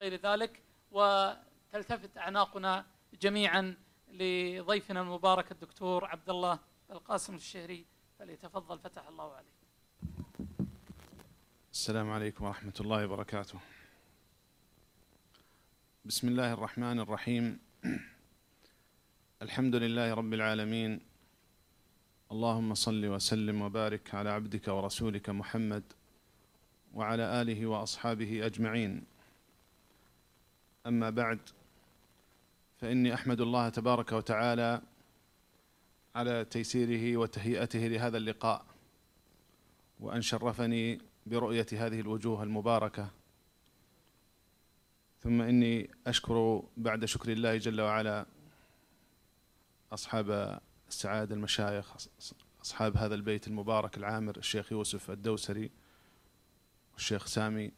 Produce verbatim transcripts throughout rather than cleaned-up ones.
غير ذلك، وتلتفت أعناقنا جميعا لضيفنا المبارك الدكتور عبد الله القاسم الشهري، فليتفضل فتح الله عليه. السلام عليكم ورحمة الله وبركاته. بسم الله الرحمن الرحيم. الحمد لله رب العالمين، اللهم صل وسلم وبارك على عبدك ورسولك محمد وعلى آله وأصحابه أجمعين. أما بعد، فإني أحمد الله تبارك وتعالى على تيسيره وتهيئته لهذا اللقاء، وأن شرفني برؤية هذه الوجوه المباركة. ثم إني أشكر بعد شكر الله جل وعلا أصحاب السعادة المشايخ، أصحاب هذا البيت المبارك العامر، الشيخ يوسف الدوسري والشيخ سامي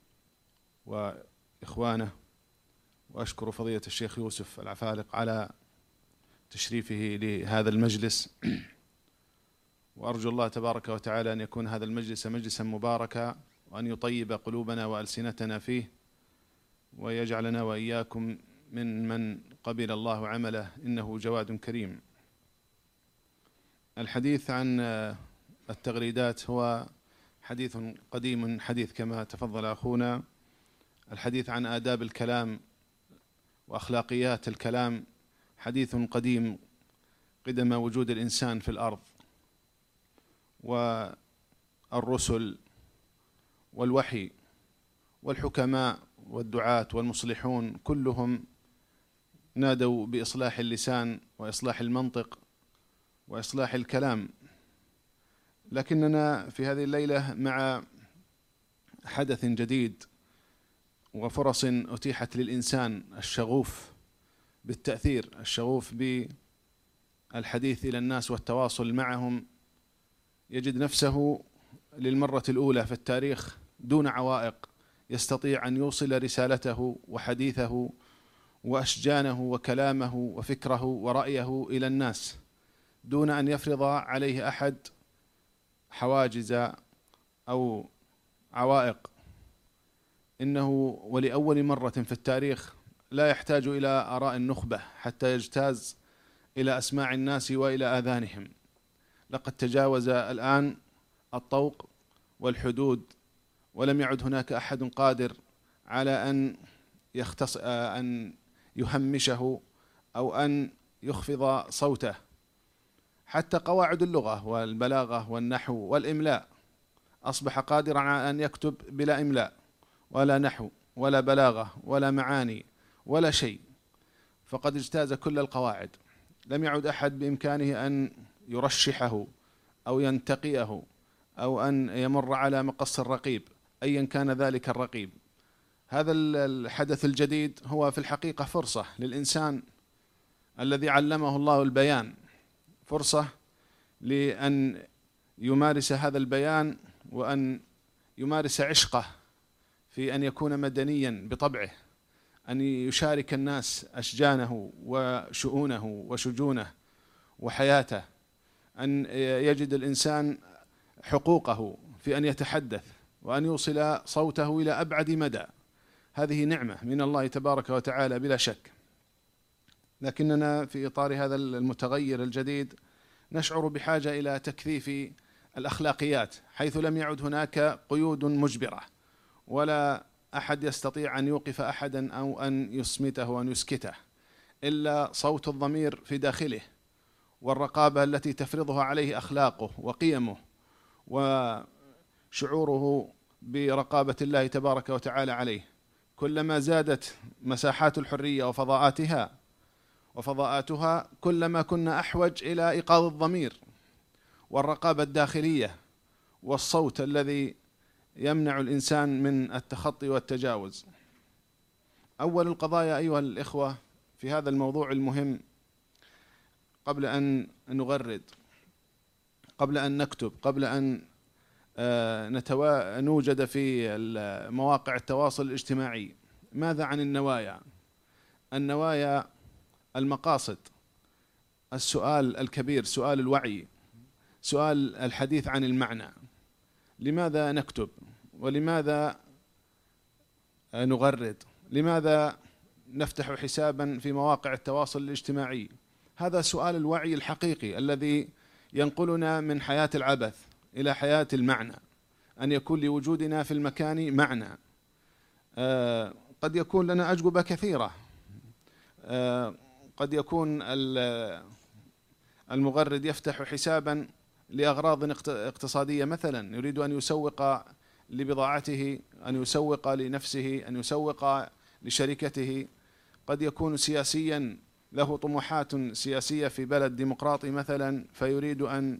وإخوانه، وأشكر فضيلة الشيخ يوسف العفالق على تشريفه لهذا المجلس، وأرجو الله تبارك وتعالى أن يكون هذا المجلس مجلسا مباركا، وأن يطيب قلوبنا وألسنتنا فيه، ويجعلنا وإياكم من من قبل الله عمله، إنه جواد كريم. الحديث عن التغريدات هو حديث قديم حديث كما تفضل أخونا. الحديث عن آداب الكلام وأخلاقيات الكلام حديث قديم قدم وجود الإنسان في الأرض، والرسل والوحي والحكماء والدعاة والمصلحون كلهم نادوا بإصلاح اللسان وإصلاح المنطق وإصلاح الكلام. لكننا في هذه الليلة مع حدث جديد وفرص أتيحت للإنسان الشغوف بالتأثير، الشغوف بالحديث إلى الناس والتواصل معهم، يجد نفسه للمرة الأولى في التاريخ دون عوائق يستطيع أن يوصل رسالته وحديثه وأشجانه وكلامه وفكره ورأيه إلى الناس دون أن يفرض عليه أحد حواجز أو عوائق. إنه ولأول مرة في التاريخ لا يحتاج إلى آراء النخبة حتى يجتاز إلى أسماع الناس وإلى آذانهم. لقد تجاوز الآن الطوق والحدود، ولم يعد هناك أحد قادر على أن يختص أن يهمشه أو أن يخفض صوته. حتى قواعد اللغة والبلاغة والنحو والإملاء أصبح قادرا على أن يكتب بلا إملاء ولا نحو ولا بلاغة ولا معاني ولا شيء، فقد اجتاز كل القواعد. لم يعد أحد بإمكانه أن يرشحه أو ينتقيه أو أن يمر على مقص الرقيب أيا كان ذلك الرقيب. هذا الحدث الجديد هو في الحقيقة فرصة للإنسان الذي علمه الله البيان، فرصة لأن يمارس هذا البيان وأن يمارس عشقه في أن يكون مدنيا بطبعه، أن يشارك الناس أشجانه وشؤونه وشجونه وحياته، أن يجد الإنسان حقوقه في أن يتحدث وأن يوصل صوته إلى أبعد مدى. هذه نعمة من الله تبارك وتعالى بلا شك. لكننا في إطار هذا المتغير الجديد نشعر بحاجة إلى تكثيف الأخلاقيات، حيث لم يعد هناك قيود مجبرة ولا أحد يستطيع أن يوقف أحدا أو أن يصمته وأن يسكته، إلا صوت الضمير في داخله والرقابة التي تفرضها عليه أخلاقه وقيمه وشعوره برقابة الله تبارك وتعالى عليه. كلما زادت مساحات الحرية وفضاءاتها وفضاءاتها كلما كنا أحوج إلى إيقاظ الضمير والرقابة الداخلية والصوت الذي يمنع الإنسان من التخطي والتجاوز. أول القضايا أيها الإخوة في هذا الموضوع المهم، قبل أن نغرد، قبل أن نكتب، قبل أن نتوا... نوجد في مواقع التواصل الاجتماعي، ماذا عن النوايا؟ النوايا، المقاصد، السؤال الكبير، سؤال الوعي، سؤال الحديث عن المعنى. لماذا نكتب؟ ولماذا نغرد؟ لماذا نفتح حسابا في مواقع التواصل الاجتماعي؟ هذا سؤال الوعي الحقيقي الذي ينقلنا من حياة العبث إلى حياة المعنى، أن يكون لوجودنا في المكان معنى. آه قد يكون لنا أجوبة كثيرة. آه قد يكون المغرد يفتح حسابا لأغراض اقتصادية مثلا، يريد أن يسوق لبضاعته، أن يسوق لنفسه، أن يسوق لشركته. قد يكون سياسيا له طموحات سياسية في بلد ديمقراطي مثلا، فيريد أن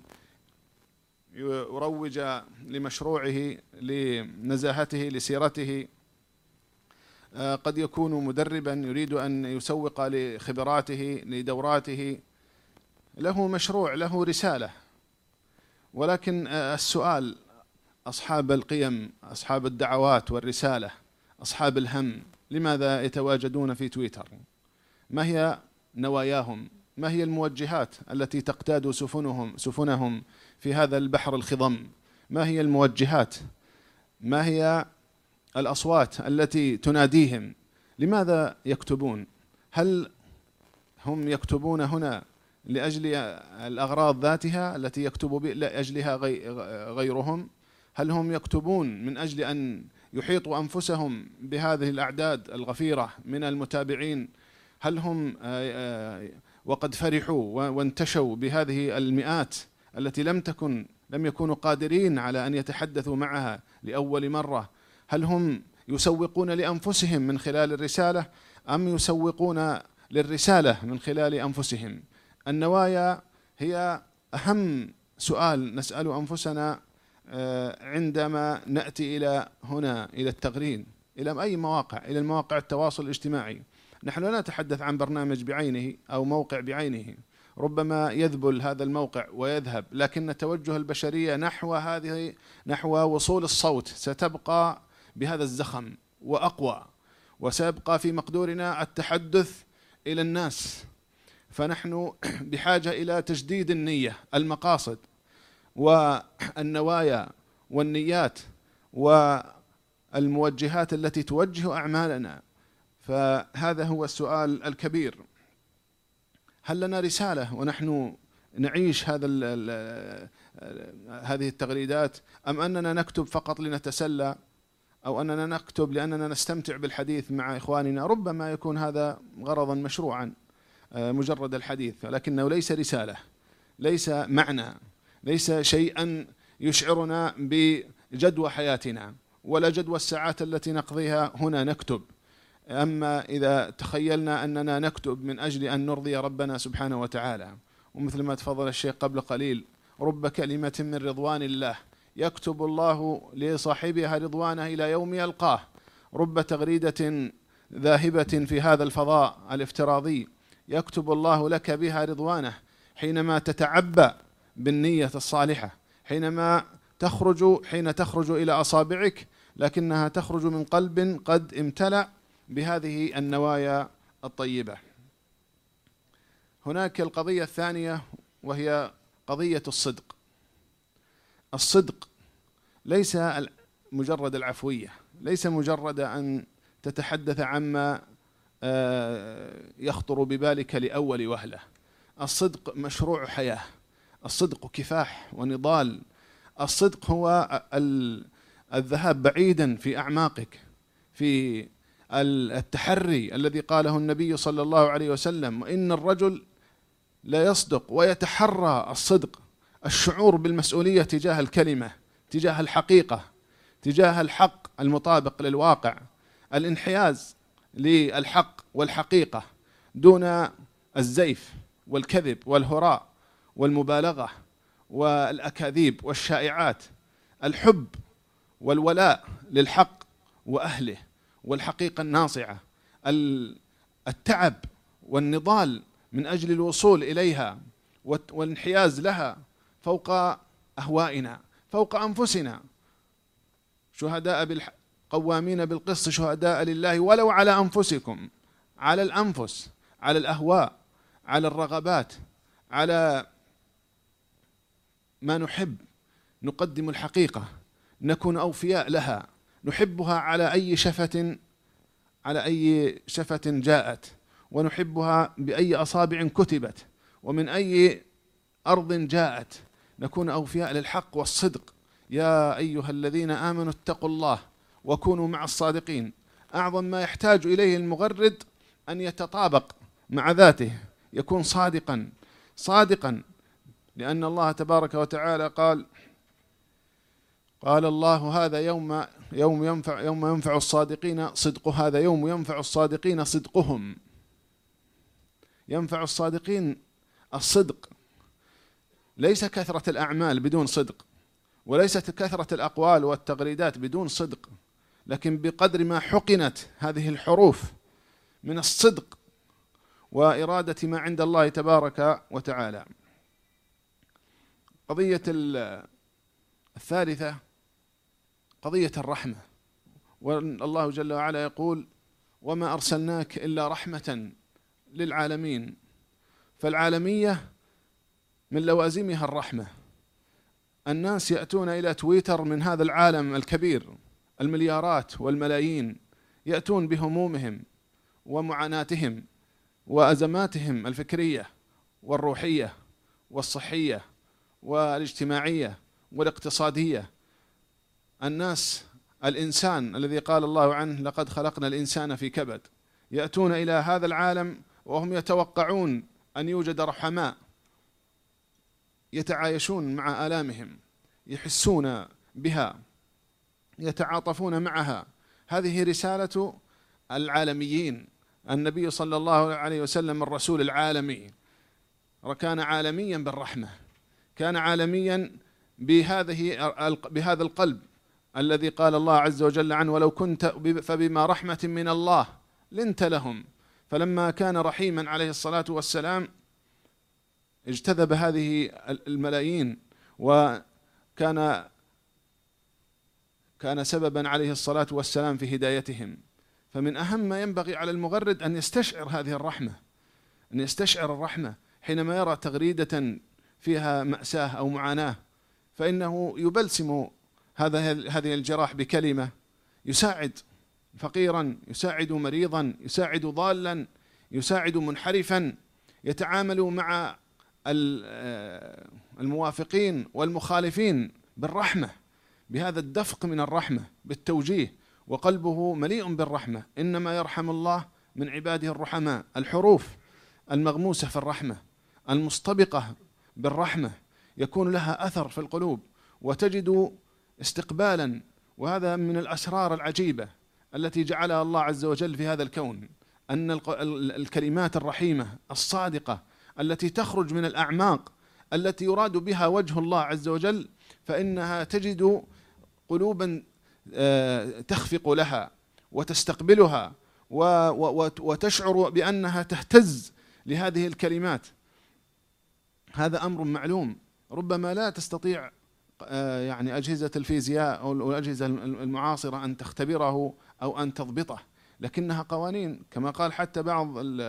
يروج لمشروعه، لنزاهته، لسيرته. قد يكون مدربا يريد أن يسوق لخبراته، لدوراته، له مشروع، له رسالة. ولكن السؤال: أصحاب القيم، أصحاب الدعوات والرسالة، أصحاب الهم، لماذا يتواجدون في تويتر؟ ما هي نواياهم؟ ما هي الموجهات التي تقتاد سفنهم سفنهم في هذا البحر الخضم؟ ما هي الموجهات؟ ما هي الأصوات التي تناديهم؟ لماذا يكتبون؟ هل هم يكتبون هنا لأجل الأغراض ذاتها التي يكتب لأجلها غيرهم؟ هل هم يكتبون من أجل أن يحيطوا أنفسهم بهذه الأعداد الغفيرة من المتابعين؟ هل هم وقد فرحوا وانتشوا بهذه المئات التي لم تكن لم يكونوا قادرين على أن يتحدثوا معها لأول مرة؟ هل هم يسوقون لأنفسهم من خلال الرسالة، أم يسوقون للرسالة من خلال أنفسهم؟ النوايا هي أهم سؤال نسأل أنفسنا عندما نأتي إلى هنا، إلى التغريد، إلى أي مواقع، إلى المواقع التواصل الاجتماعي. نحن لا نتحدث عن برنامج بعينه أو موقع بعينه، ربما يذبل هذا الموقع ويذهب، لكن توجه البشرية نحو هذه نحو وصول الصوت ستبقى بهذا الزخم وأقوى، وسيبقى في مقدورنا التحدث إلى الناس. فنحن بحاجة إلى تجديد النية، المقاصد والنوايا والنيات والموجهات التي توجه أعمالنا. فهذا هو السؤال الكبير: هل لنا رسالة ونحن نعيش هذا هذه التغريدات، أم أننا نكتب فقط لنتسلى، أو أننا نكتب لأننا نستمتع بالحديث مع إخواننا؟ ربما يكون هذا غرضا مشروعا، مجرد الحديث، لكنه ليس رسالة، ليس معنى، ليس شيئا يشعرنا بجدوى حياتنا ولا جدوى الساعات التي نقضيها هنا نكتب. أما إذا تخيلنا أننا نكتب من أجل أن نرضي ربنا سبحانه وتعالى، ومثل ما تفضل الشيخ قبل قليل: رب كلمة من رضوان الله يكتب الله لصاحبها رضوانه إلى يوم يلقاه. رب تغريدة ذاهبة في هذا الفضاء الافتراضي يكتب الله لك بها رضوانه حينما تتعبأ بالنية الصالحة، حينما تخرج حين تخرج إلى أصابعك، لكنها تخرج من قلب قد امتلأ بهذه النوايا الطيبة. هناك القضية الثانية، وهي قضية الصدق. الصدق ليس مجرد العفوية، ليس مجرد أن تتحدث عما يخطر ببالك لأول وهلة. الصدق مشروع حياة، الصدق كفاح ونضال. الصدق هو الذهاب بعيدا في أعماقك، في التحري الذي قاله النبي صلى الله عليه وسلم: وإن الرجل لا يصدق ويتحرى الصدق. الشعور بالمسؤولية تجاه الكلمة، تجاه الحقيقة، تجاه الحق المطابق للواقع، الانحياز للحق والحقيقة دون الزيف والكذب والهراء والمبالغة والأكاذيب والشائعات، الحب والولاء للحق وأهله والحقيقة الناصعة، التعب والنضال من أجل الوصول إليها والانحياز لها فوق أهوائنا، فوق أنفسنا. شهداء بالح... قوامين بالقسط شهداء لله ولو على أنفسكم، على الأنفس، على الأهواء، على الرغبات، على ما نحب، نقدم الحقيقة، نكون أوفياء لها، نحبها على أي شفة على أي شفة جاءت، ونحبها بأي أصابع كتبت، ومن أي أرض جاءت، نكون أوفياء للحق والصدق. يا أيها الذين آمنوا اتقوا الله وكونوا مع الصادقين. أعظم ما يحتاج إليه المغرد أن يتطابق مع ذاته، يكون صادقا صادقا، لأن الله تبارك وتعالى قال قال الله هذا يوم يوم ينفع يوم ينفع الصادقين صدق هذا يوم ينفع الصادقين صدقهم. ينفع الصادقين الصدق، ليس كثرة الأعمال بدون صدق، وليست كثرة الأقوال والتغريدات بدون صدق، لكن بقدر ما حقنت هذه الحروف من الصدق وإرادة ما عند الله تبارك وتعالى. قضية الثالثة قضية الرحمة، والله جل وعلا يقول وما أرسلناك إلا رحمة للعالمين. فالعالمية من لوازمها الرحمة. الناس يأتون إلى تويتر من هذا العالم الكبير، المليارات والملايين، يأتون بهمومهم ومعاناتهم وأزماتهم الفكرية والروحية والصحية والاجتماعية والاقتصادية. الناس الإنسان الذي قال الله عنه لقد خلقنا الإنسان في كبد، يأتون إلى هذا العالم وهم يتوقعون أن يوجد رحماء يتعايشون مع آلامهم، يحسون بها، يتعاطفون معها. هذه رسالة العالميين. النبي صلى الله عليه وسلم الرسول العالمي، كان عالميا بالرحمة، كان عالميا بهذه بهذا القلب الذي قال الله عز وجل عنه ولو كنت فبما رحمة من الله لنت لهم. فلما كان رحيما عليه الصلاة والسلام اجتذب هذه الملايين، وكان كان سببا عليه الصلاة والسلام في هدايتهم. فمن أهم ما ينبغي على المغرد أن يستشعر هذه الرحمة، أن يستشعر الرحمة حينما يرى تغريدة فيها مأساة أو معاناة، فإنه يبلسم هذا هذه الجراح بكلمة، يساعد فقيرا، يساعد مريضا، يساعد ضالا، يساعد منحرفا، يتعامل مع الموافقين والمخالفين بالرحمة، بهذا الدفق من الرحمة، بالتوجيه، وقلبه مليء بالرحمة. إنما يرحم الله من عباده الرحماء. الحروف المغموسة في الرحمة المستبقة بالرحمة يكون لها أثر في القلوب، وتجد استقبالا. وهذا من الأسرار العجيبة التي جعلها الله عز وجل في هذا الكون، أن الكلمات الرحيمة الصادقة التي تخرج من الأعماق التي يراد بها وجه الله عز وجل، فإنها تجد قلوبا تخفق لها وتستقبلها وتشعر بأنها تهتز لهذه الكلمات. هذا أمر معلوم، ربما لا تستطيع يعني أجهزة الفيزياء أو الأجهزة المعاصرة أن تختبره أو أن تضبطه، لكنها قوانين. كما قال حتى بعض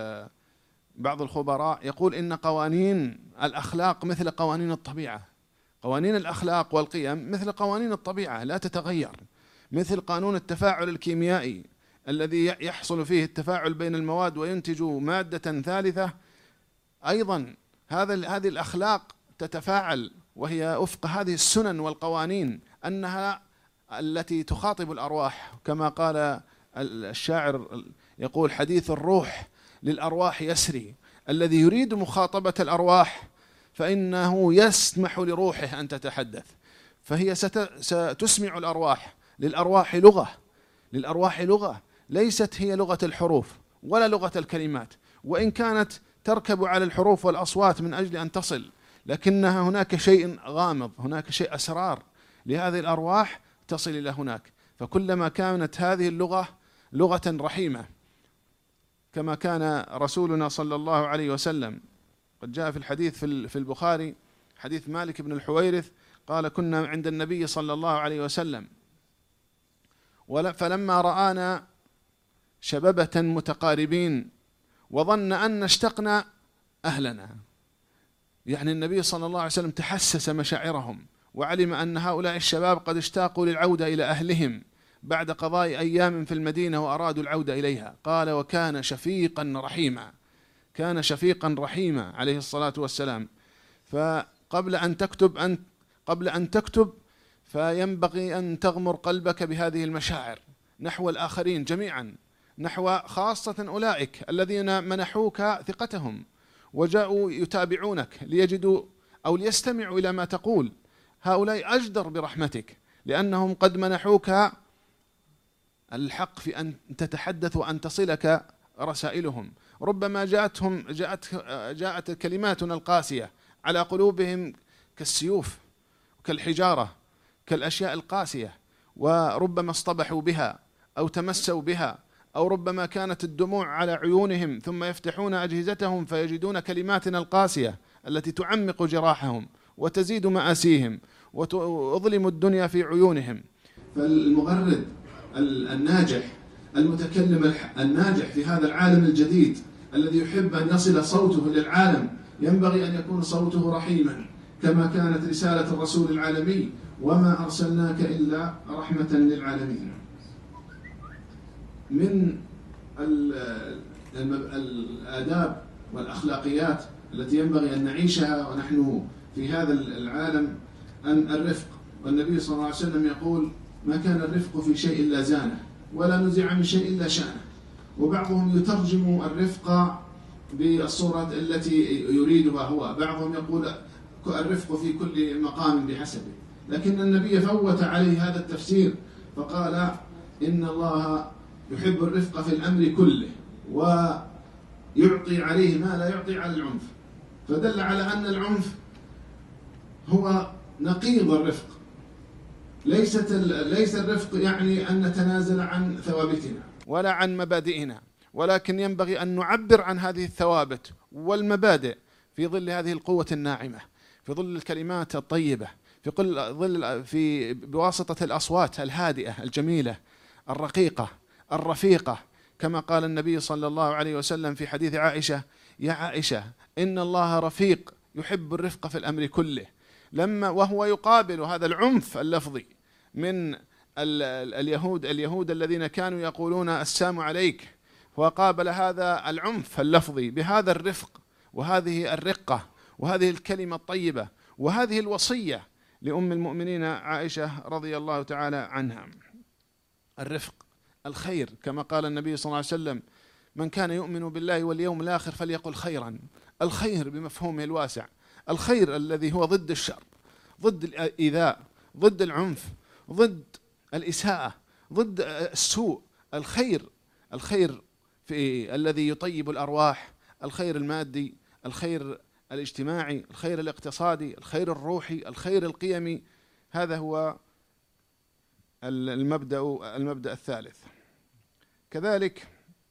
بعض الخبراء يقول إن قوانين الأخلاق مثل قوانين الطبيعة. قوانين الأخلاق والقيم مثل قوانين الطبيعة لا تتغير، مثل قانون التفاعل الكيميائي الذي يحصل فيه التفاعل بين المواد وينتج مادة ثالثة. أيضا هذا هذه الأخلاق تتفاعل، وهي وفق هذه السنن والقوانين، أنها التي تخاطب الأرواح. كما قال الشاعر يقول حديث الروح للأرواح يسري، الذي يريد مخاطبة الأرواح فإنه يسمح لروحه أن تتحدث. فهي ستسمع الأرواح، للأرواح لغة، للأرواح لغة ليست هي لغة الحروف ولا لغة الكلمات، وإن كانت تركب على الحروف والأصوات من أجل أن تصل، لكنها هناك شيء غامض، هناك شيء أسرار لهذه الأرواح تصل إلى هناك. فكلما كانت هذه اللغة لغة رحيمة، كما كان رسولنا صلى الله عليه وسلم، قد جاء في الحديث في البخاري حديث مالك بن الحويرث قال كنا عند النبي صلى الله عليه وسلم فلما رآنا شببة متقاربين وظن أن اشتقنا أهلنا، يعني النبي صلى الله عليه وسلم تحسس مشاعرهم وعلم أن هؤلاء الشباب قد اشتاقوا للعودة إلى أهلهم بعد قضاء أيام في المدينة وأرادوا العودة إليها. قال: وكان شفيقا رحيما، كان شفيقا رحيما عليه الصلاة والسلام. فقبل أن تكتب أن قبل أن تكتب فينبغي أن تغمر قلبك بهذه المشاعر نحو الآخرين جميعا، نحو خاصة أولئك الذين منحوك ثقتهم وجاءوا يتابعونك ليجدوا أو ليستمعوا إلى ما تقول. هؤلاء أجدر برحمتك لأنهم قد منحوك الحق في أن تتحدث وأن تصلك رسائلهم. ربما جاءتهم جاءت جاءت كلماتنا القاسية على قلوبهم كالسيوف كالحجارة كالأشياء القاسية، وربما اصطبحوا بها أو تمسوا بها، أو ربما كانت الدموع على عيونهم ثم يفتحون أجهزتهم فيجدون كلماتنا القاسية التي تعمق جراحهم وتزيد مآسيهم وتظلم الدنيا في عيونهم. فالمغرد الناجح المتكلم الناجح في هذا العالم الجديد الذي يحب أن يصل صوته للعالم ينبغي أن يكون صوته رحيما، كما كانت رسالة الرسول العالمي: وما أرسلناك إلا رحمة للعالمين. من الآداب والأخلاقيات التي ينبغي أن نعيشها ونحن في هذا العالم أن الرفق. والنبي صلى الله عليه وسلم يقول: ما كان الرفق في شيء إلا زانه، ولا نزع من شيء إلا شانه. وبعضهم يترجم الرفق بالصورة التي يريدها هو، بعضهم يقول الرفق في كل مقام بحسبه، لكن النبي فوت عليه هذا التفسير فقال: إن الله يحب الرفق في الأمر كله ويعطي عليه ما لا يعطي على العنف. فدل على أن العنف هو نقيض الرفق. ليست ليس الرفق يعني أن نتنازل عن ثوابتنا ولا عن مبادئنا، ولكن ينبغي أن نعبر عن هذه الثوابت والمبادئ في ظل هذه القوة الناعمة، في ظل الكلمات الطيبة، في ظل في بواسطة الأصوات الهادئة الجميلة الرقيقة الرفيقة، كما قال النبي صلى الله عليه وسلم في حديث عائشة: يا عائشة إن الله رفيق يحب الرفق في الأمر كله. لما وهو يقابل هذا العنف اللفظي من اليهود اليهود الذين كانوا يقولون السلام عليك، وقابل هذا العنف اللفظي بهذا الرفق وهذه الرقة وهذه الكلمة الطيبة وهذه الوصية لأم المؤمنين عائشة رضي الله تعالى عنها. الرفق الخير، كما قال النبي صلى الله عليه وسلم: من كان يؤمن بالله واليوم الآخر فليقل خيرا. الخير بمفهومه الواسع، الخير الذي هو ضد الشر، ضد الإيذاء، ضد العنف، ضد الإساءة، ضد السوء. الخير الخير في الذي يطيب الأرواح، الخير المادي، الخير الاجتماعي، الخير الاقتصادي، الخير الروحي، الخير القيمي. هذا هو المبدأ المبدأ الثالث. كذلك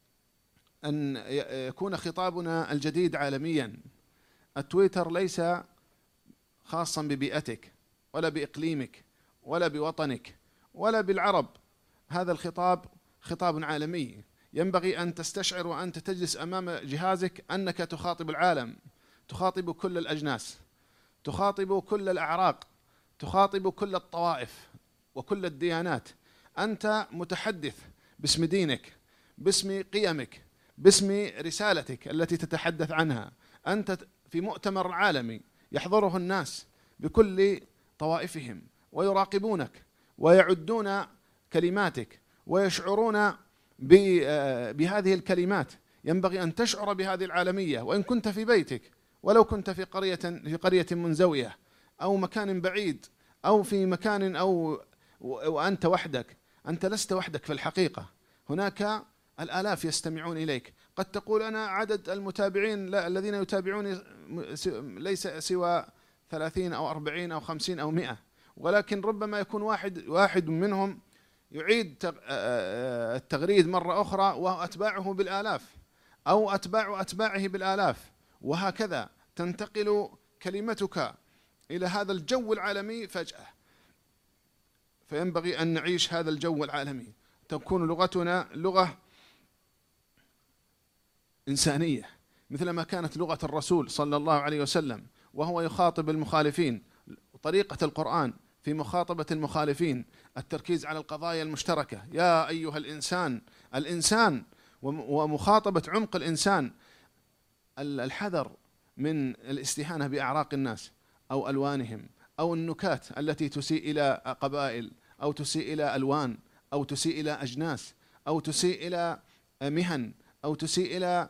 أن يكون خطابنا الجديد عالميا. التويتر ليس خاصا ببيئتك ولا بإقليمك ولا بوطنك ولا بالعرب. هذا الخطاب خطاب عالمي. ينبغي أن تستشعر وأنت تجلس أمام جهازك أنك تخاطب العالم، تخاطب كل الأجناس، تخاطب كل الأعراق، تخاطب كل الطوائف وكل الديانات. أنت متحدث باسم دينك، باسم قيمك، باسم رسالتك التي تتحدث عنها. أنت في مؤتمر عالمي يحضره الناس بكل طوائفهم ويراقبونك ويعدون كلماتك ويشعرون بهذه الكلمات. ينبغي أن تشعر بهذه العالمية وإن كنت في بيتك، ولو كنت في قرية في قرية منزوية أو مكان بعيد أو في مكان أو وأنت وحدك. أنت لست وحدك في الحقيقة، هناك الآلاف يستمعون إليك. قد تقول أنا عدد المتابعين لا الذين يتابعوني ليس سوى ثلاثين أو أربعين أو خمسين أو مئة، ولكن ربما يكون واحد واحد منهم يعيد التغريد مرة أخرى وأتباعه بالآلاف أو أتباع أتباعه بالآلاف، وهكذا تنتقل كلمتك إلى هذا الجو العالمي فجأة. فينبغي أن نعيش هذا الجو العالمي، تكون لغتنا لغة إنسانية مثلما كانت لغة الرسول صلى الله عليه وسلم وهو يخاطب المخالفين. طريقة القرآن في مخاطبة المخالفين، التركيز على القضايا المشتركة. يا أيها الإنسان، الإنسان ومخاطبة عمق الإنسان، الحذر من الاستهانة بأعراق الناس أو ألوانهم أو النكات التي تسيء إلى قبائل أو تسيء إلى ألوان أو تسيء إلى أجناس أو تسيء إلى مهن أو تسيء إلى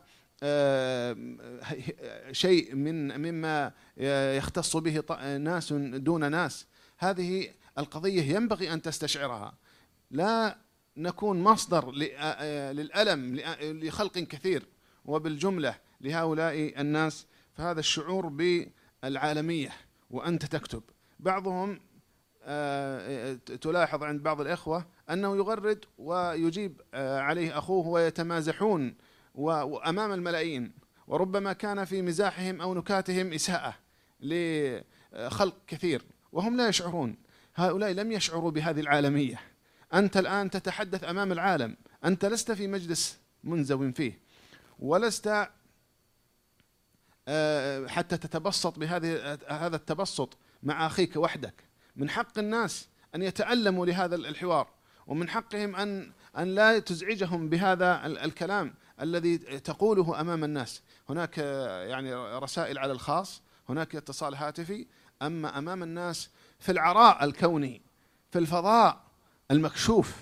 شيء من مما يختص به ناس دون ناس. هذه القضية ينبغي أن تستشعرها. لا نكون مصدر للألم لخلق كثير وبالجملة لهؤلاء الناس. فهذا الشعور بالعالمية وأنت تكتب. بعضهم تلاحظ عند بعض الإخوة أنه يغرد ويجيب عليه أخوه ويتمازحون وأمام الملايين، وربما كان في مزاحهم أو نكاتهم إساءة لخلق كثير وهم لا يشعرون. هؤلاء لم يشعروا بهذه العالمية. أنت الآن تتحدث أمام العالم، أنت لست في مجلس منزو فيه، ولست حتى تتبسط بهذه هذا التبسط مع أخيك وحدك. من حق الناس أن يتألموا لهذا الحوار، ومن حقهم أن أن لا تزعجهم بهذا الكلام الذي تقوله أمام الناس. هناك يعني رسائل على الخاص، هناك اتصال هاتفي، أما أمام الناس في العراء الكوني في الفضاء المكشوف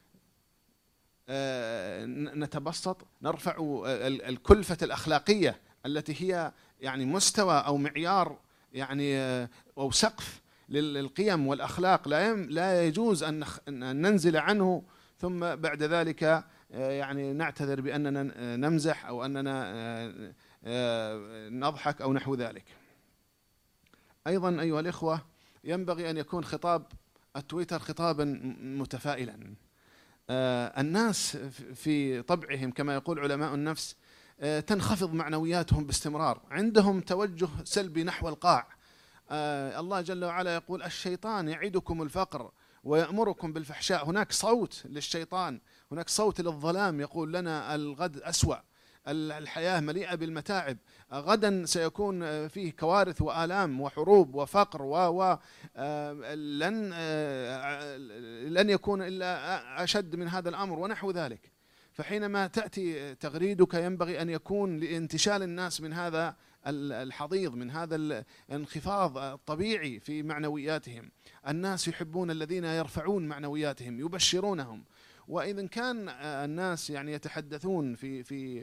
نتبسط، نرفع الكلفة الأخلاقية التي هي يعني مستوى أو معيار يعني أو سقف للقيم والأخلاق لا لا يجوز أن ننزل عنه، ثم بعد ذلك يعني نعتذر بأننا نمزح أو أننا نضحك أو نحو ذلك. أيضا أيها الإخوة، ينبغي أن يكون خطاب التويتر خطابا متفائلا. الناس في طبعهم كما يقول علماء النفس تنخفض معنوياتهم باستمرار، عندهم توجه سلبي نحو القاع. الله جل وعلا يقول الشيطان يعدكم الفقر ويأمركم بالفحشاء. هناك صوت للشيطان، هناك صوت للظلام يقول لنا الغد أسوأ، الحياة مليئة بالمتاعب، غدا سيكون فيه كوارث وآلام وحروب وفقر و لن لن يكون إلا أشد من هذا الأمر ونحو ذلك. فحينما تأتي تغريدك ينبغي أن يكون لانتشال الناس من هذا الحضيض، من هذا الانخفاض الطبيعي في معنوياتهم. الناس يحبون الذين يرفعون معنوياتهم، يبشرونهم. وإذا كان الناس يعني يتحدثون في في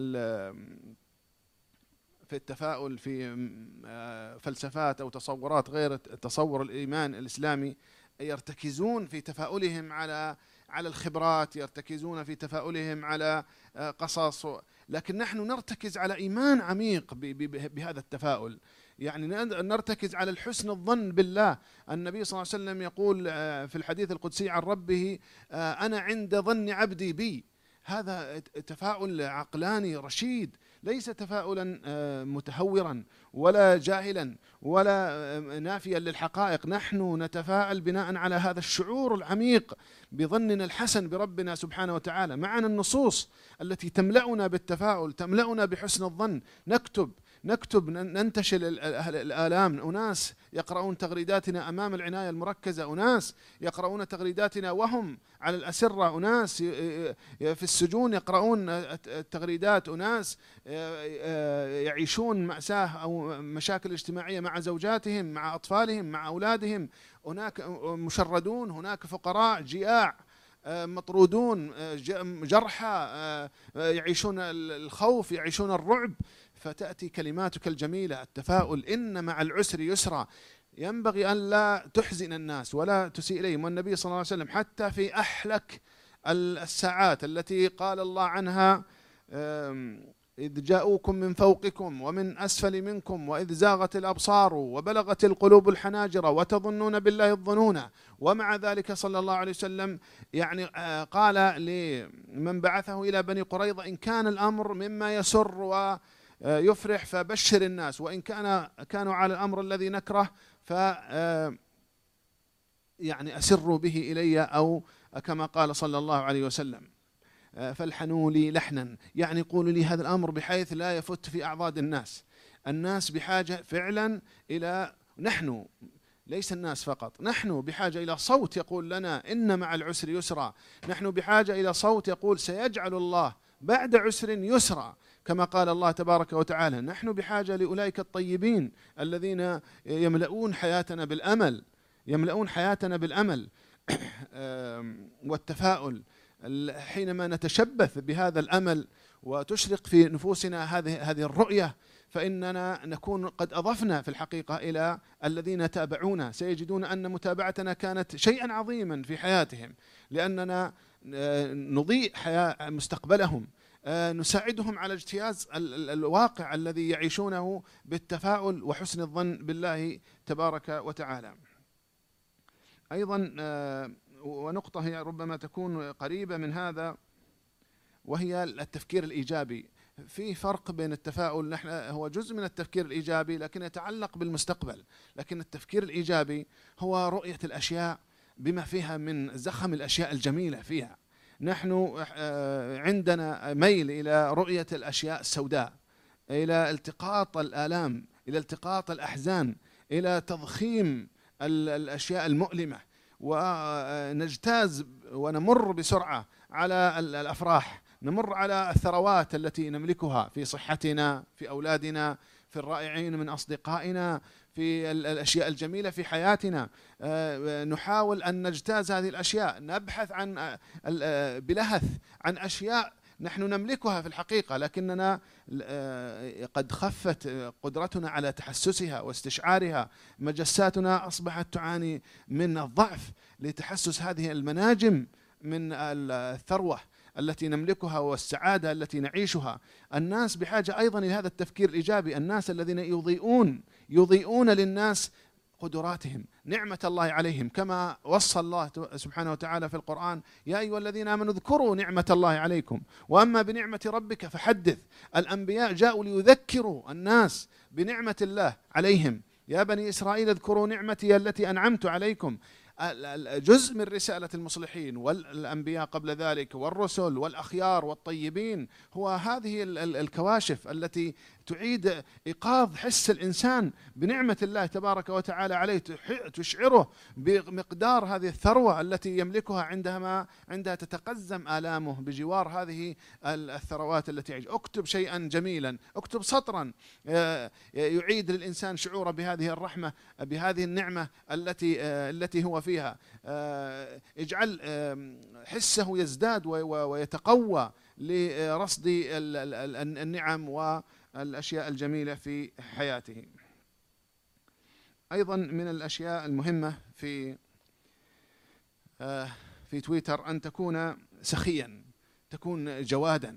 في التفاؤل في فلسفات أو تصورات غير تصور الإيمان الإسلامي، يرتكزون في تفاؤلهم على على الخبرات، يرتكزون في تفاؤلهم على قصص، لكن نحن نرتكز على إيمان عميق بهذا التفاؤل. يعني نرتكز على الحسن الظن بالله. النبي صلى الله عليه وسلم يقول في الحديث القدسي عن ربه أنا عند ظن عبدي بي. هذا تفاؤل عقلاني رشيد، ليس تفاؤلا متهورا ولا جاهلا ولا نافيا للحقائق. نحن نتفاءل بناء على هذا الشعور العميق بظننا الحسن بربنا سبحانه وتعالى. معنا النصوص التي تملأنا بالتفاؤل، تملأنا بحسن الظن. نكتب نكتب ننتشل الآلام. أناس يقرؤون تغريداتنا أمام العناية المركزة، أناس يقرؤون تغريداتنا وهم على الأسرة، أناس في السجون يقرؤون التغريدات، أناس يعيشون مأساة أو مشاكل اجتماعية مع زوجاتهم، مع أطفالهم، مع أولادهم. هناك مشردون، هناك فقراء جياع، مطرودون، جرحى، يعيشون الخوف، يعيشون الرعب. فتأتي كلماتك الجميلة التفاؤل، إن مع العسر يسرا. ينبغي أن لا تحزن الناس ولا تسيء إليهم. والنبي صلى الله عليه وسلم حتى في أحلك الساعات التي قال الله عنها إذ جاءوكم من فوقكم ومن أسفل منكم وإذ زاغت الأبصار وبلغت القلوب الحناجر وتظنون بالله الظنون، ومع ذلك صلى الله عليه وسلم يعني قال لمن بعثه إلى بني قريظة إن كان الأمر مما يسر ويفرح فبشر الناس، وإن كان كانوا على الأمر الذي نكره ف يعني أسروا به إلي، أو كما قال صلى الله عليه وسلم فالحنوا لي لحنا، يعني قولوا لي هذا الأمر بحيث لا يفت في أعضاد الناس. الناس بحاجة فعلا إلى، نحن ليس الناس فقط. نحن بحاجة إلى صوت يقول لنا إن مع العسر يسرا، نحن بحاجة إلى صوت يقول سيجعل الله بعد عسر يسرا، كما قال الله تبارك وتعالى. نحن بحاجة لأولئك الطيبين الذين يملؤون حياتنا بالأمل، يملؤون حياتنا بالأمل والتفاؤل. حينما نتشبث بهذا الأمل وتشرق في نفوسنا هذه هذه الرؤية، فإننا نكون قد أضفنا في الحقيقة إلى الذين تابعونا، سيجدون أن متابعتنا كانت شيئا عظيما في حياتهم، لأننا نضيء حياة مستقبلهم، نساعدهم على اجتياز الواقع الذي يعيشونه بالتفاؤل وحسن الظن بالله تبارك وتعالى. أيضا ونقطة هي ربما تكون قريبة من هذا، وهي التفكير الإيجابي. في فرق بين التفاؤل، نحن هو جزء من التفكير الإيجابي لكن يتعلق بالمستقبل، لكن التفكير الإيجابي هو رؤية الأشياء بما فيها من زخم الأشياء الجميلة فيها. نحن عندنا ميل إلى رؤية الأشياء السوداء، إلى التقاط الآلام، إلى التقاط الأحزان، إلى تضخيم الأشياء المؤلمة، ونجتاز ونمر بسرعة على الأفراح، نمر على الثروات التي نملكها في صحتنا، في أولادنا، في الرائعين من أصدقائنا، في الأشياء الجميلة في حياتنا. نحاول أن نجتاز هذه الأشياء، نبحث عن بلهث عن أشياء نحن نملكها في الحقيقة، لكننا قد خفت قدرتنا على تحسسها واستشعارها. مجساتنا أصبحت تعاني من الضعف لتحسس هذه المناجم من الثروة التي نملكها والسعادة التي نعيشها. الناس بحاجة أيضا إلى هذا التفكير الإيجابي، الناس الذين يضيئون يضيئون للناس قدراتهم، نعمة الله عليهم، كما وصى الله سبحانه وتعالى في القرآن: يا أيها الذين آمنوا اذكروا نعمة الله عليكم وأما بنعمة ربك فحدث. الأنبياء جاءوا ليذكروا الناس بنعمة الله عليهم. يا بني إسرائيل اذكروا نعمتي التي أنعمت عليكم. جزء من رسالة المصلحين والأنبياء قبل ذلك والرسل والأخيار والطيبين هو هذه الكواشف التي تعيد إيقاظ حس الإنسان بنعمة الله تبارك وتعالى عليه، تشعره بمقدار هذه الثروة التي يملكها عندما عندها تتقزم آلامه بجوار هذه الثروات التي يعيش. اكتب شيئا جميلا، اكتب سطرا يعيد للإنسان شعوره بهذه الرحمة، بهذه النعمة التي التي هو فيها. اجعل حسه يزداد ويتقوى لرصد النعم والأشياء الجميلة في حياته. أيضا من الأشياء المهمة في في تويتر أن تكون سخيا، تكون جوادا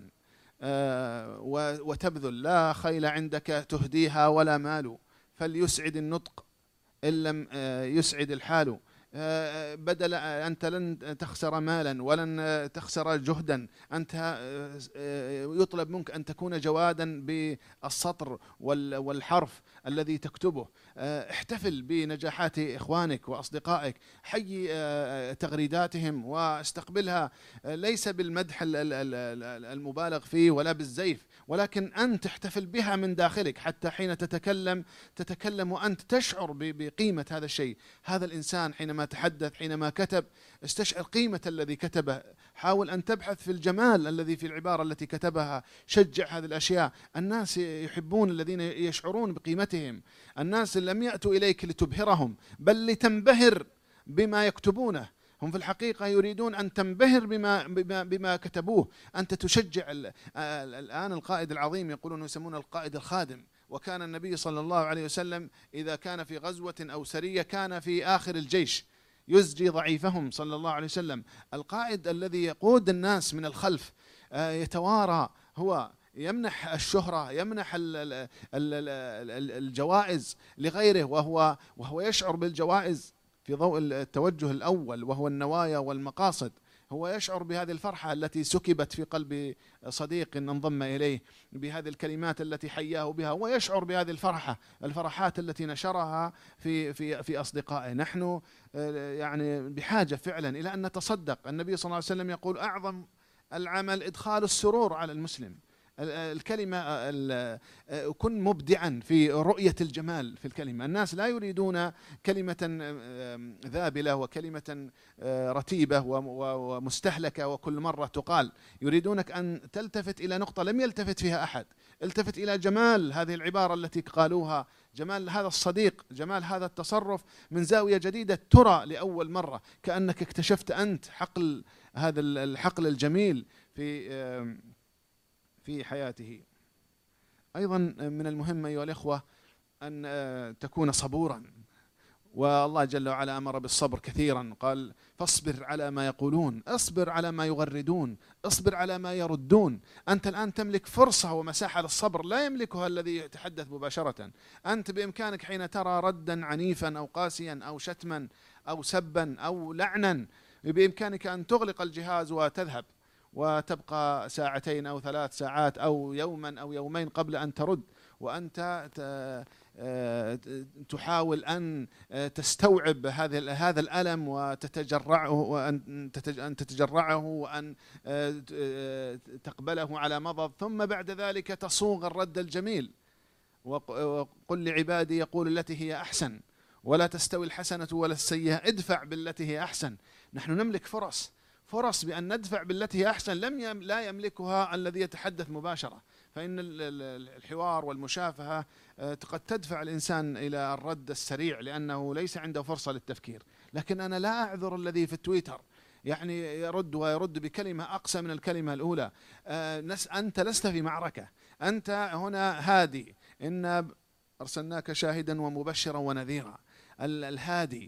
وتبذل. لا خيل عندك تهديها ولا مال، فليسعد النطق إن لم يسعد الحال. بدل أنت لن تخسر مالا ولن تخسر جهدا، أنت يطلب منك أن تكون جوادا بالسطر والحرف الذي تكتبه. احتفل بنجاحات إخوانك وأصدقائك، حي تغريداتهم واستقبلها، ليس بالمدح المبالغ فيه ولا بالزيف، ولكن أن تحتفل بها من داخلك، حتى حين تتكلم تتكلم وأنت تشعر بقيمة هذا الشيء. هذا الإنسان حينما تحدث، حينما كتب، استشعر قيمة الذي كتبه. حاول أن تبحث في الجمال الذي في العبارة التي كتبها. شجع هذه الأشياء. الناس يحبون الذين يشعرون بقيمتهم. الناس لم يأتوا إليك لتبهرهم بل لتنبهر بما يكتبونه. هم في الحقيقة يريدون أن تنبهر بما, بما, بما كتبوه. أنت تشجع. الآن القائد العظيم يقولون يسمونه القائد الخادم، وكان النبي صلى الله عليه وسلم إذا كان في غزوة أو سرية كان في آخر الجيش يزجي ضعيفهم صلى الله عليه وسلم. القائد الذي يقود الناس من الخلف يتوارى، هو يمنح الشهرة، يمنح الجوائز لغيره، وهو وهو يشعر بالجوائز في ضوء التوجه الأول وهو النوايا والمقاصد. هو يشعر بهذه الفرحة التي سكبت في قلب صديق انضم إليه، بهذه الكلمات التي حياه بها، ويشعر بهذه الفرحة الفرحات التي نشرها في في في أصدقائه. نحن يعني بحاجة فعلا إلى أن نتصدق. النبي صلى الله عليه وسلم يقول: أعظم العمل إدخال السرور على المسلم. الكلمة، كن مبدعا في رؤية الجمال في الكلمة. الناس لا يريدون كلمة ذابلة وكلمة رتيبة ومستهلكة وكل مرة تقال، يريدونك أن تلتفت إلى نقطة لم يلتفت فيها أحد. التفت إلى جمال هذه العبارة التي قالوها، جمال هذا الصديق، جمال هذا التصرف من زاوية جديدة ترى لأول مرة، كأنك اكتشفت أنت حقل هذا الحقل الجميل في في حياته. أيضا من المهم أيها الإخوة أن تكون صبورا، والله جل وعلا أمر بالصبر كثيرا، قال فاصبر على ما يقولون، اصبر على ما يغردون، اصبر على ما يردون. أنت الآن تملك فرصة ومساحة للصبر لا يملكها الذي يتحدث مباشرة. أنت بإمكانك حين ترى ردا عنيفا أو قاسيا أو شتما أو سبا أو لعنا، بإمكانك أن تغلق الجهاز وتذهب وتبقى ساعتين أو ثلاث ساعات أو يوما أو يومين قبل أن ترد، وأنت تحاول أن تستوعب هذا هذا الألم وتتجرعه، وأن تتجرعه وأن تقبله على مضض، ثم بعد ذلك تصوغ الرد الجميل. وقل لعبادي يقول التي هي أحسن ولا تستوي الحسنة ولا السيئة ادفع بالتي هي أحسن. نحن نملك فرص فرص بأن ندفع بالتي هي أحسن لم يم لا يملكها الذي يتحدث مباشرة. فإن الحوار والمشافهة قد تدفع الإنسان إلى الرد السريع لأنه ليس عنده فرصة للتفكير. لكن أنا لا أعذر الذي في التويتر يعني يرد ويرد بكلمة أقصى من الكلمة الأولى. أنت لست في معركة، أنت هنا هادي، إن أرسلناك شاهدا ومبشرا ونذيرا، الهادي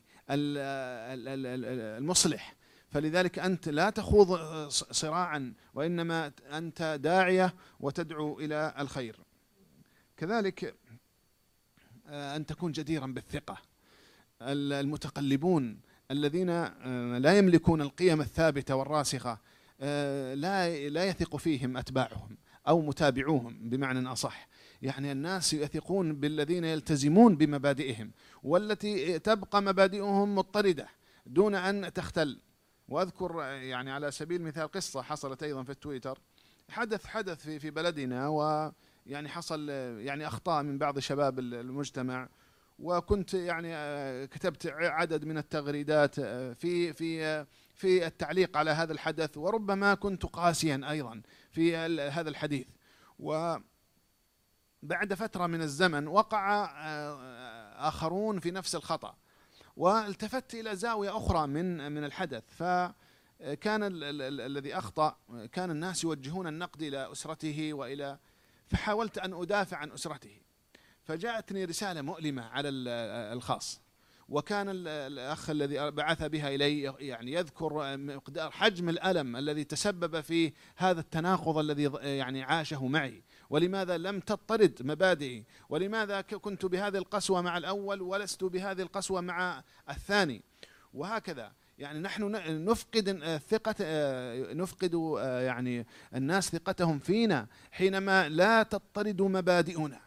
المصلح. فلذلك أنت لا تخوض صراعا، وإنما أنت داعية وتدعو إلى الخير. كذلك أن تكون جديرا بالثقة. المتقلبون الذين لا يملكون القيم الثابتة والراسخة لا لا يثق فيهم أتباعهم أو متابعوهم بمعنى أصح. يعني الناس يثقون بالذين يلتزمون بمبادئهم، والتي تبقى مبادئهم مضطردة دون أن تختل. وأذكر يعني على سبيل المثال قصة حصلت أيضا في التويتر، حدث حدث في في بلدنا، ويعني حصل يعني أخطاء من بعض شباب المجتمع، وكنت يعني كتبت عدد من التغريدات في في في التعليق على هذا الحدث، وربما كنت قاسيا أيضا في هذا الحديث. وبعد فترة من الزمن وقع آخرون في نفس الخطأ، والتفت إلى زاوية أخرى من من الحدث. فكان الذي أخطأ كان الناس يوجهون النقد إلى أسرته وإلى، فحاولت أن أدافع عن أسرته، فجاءتني رسالة مؤلمة على الخاص، وكان الأخ الذي بعث بها إلي يعني يذكر مقدار حجم الألم الذي تسبب في هذا التناقض الذي يعني عاشه معي، ولماذا لم تضطرد مبادئي، ولماذا كنت بهذه القسوة مع الأول ولست بهذه القسوة مع الثاني، وهكذا. يعني نحن نفقد الثقة، نفقد يعني الناس ثقتهم فينا حينما لا تضطرد مبادئنا.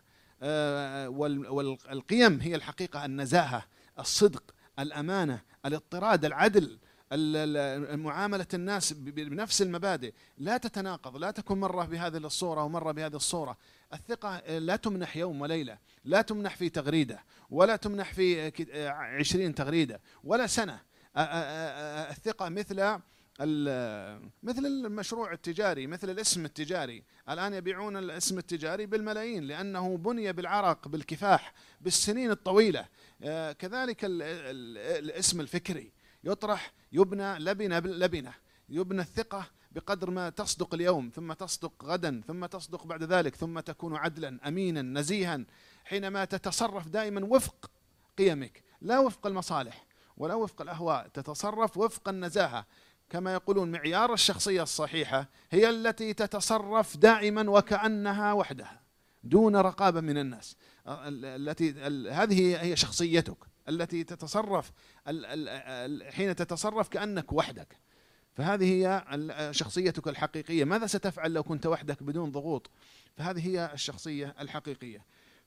والقيم هي الحقيقة النزاهة، الصدق، الأمانة، الاضطراد، العدل، معاملة الناس بنفس المبادئ، لا تتناقض، لا تكون مرة بهذه الصورة ومرة بهذه الصورة. الثقة لا تمنح يوم وليلة، لا تمنح في تغريدة، ولا تمنح في عشرين تغريدة، ولا سنة. الثقة مثل مثل المشروع التجاري، مثل الاسم التجاري. الآن يبيعون الاسم التجاري بالملايين لأنه بني بالعرق، بالكفاح، بالسنين الطويلة. كذلك الاسم الفكري يطرح، يبنى لبنة لبنة، يبنى الثقة بقدر ما تصدق اليوم، ثم تصدق غدا، ثم تصدق بعد ذلك، ثم تكون عدلا أمينا نزيها حينما تتصرف دائما وفق قيمك، لا وفق المصالح ولا وفق الأهواء، تتصرف وفق النزاهة. كما يقولون معيار الشخصية الصحيحة هي التي تتصرف دائما وكأنها وحدها دون رقابة من الناس. التي هذه هي شخصيتك التي تتصرف حين تتصرف كأنك وحدك. فهذه هي شخصيتك الحقيقية. ماذا ستفعل لو كنت وحدك بدون ضغوط؟ فهذه هي الشخصية الحقيقية.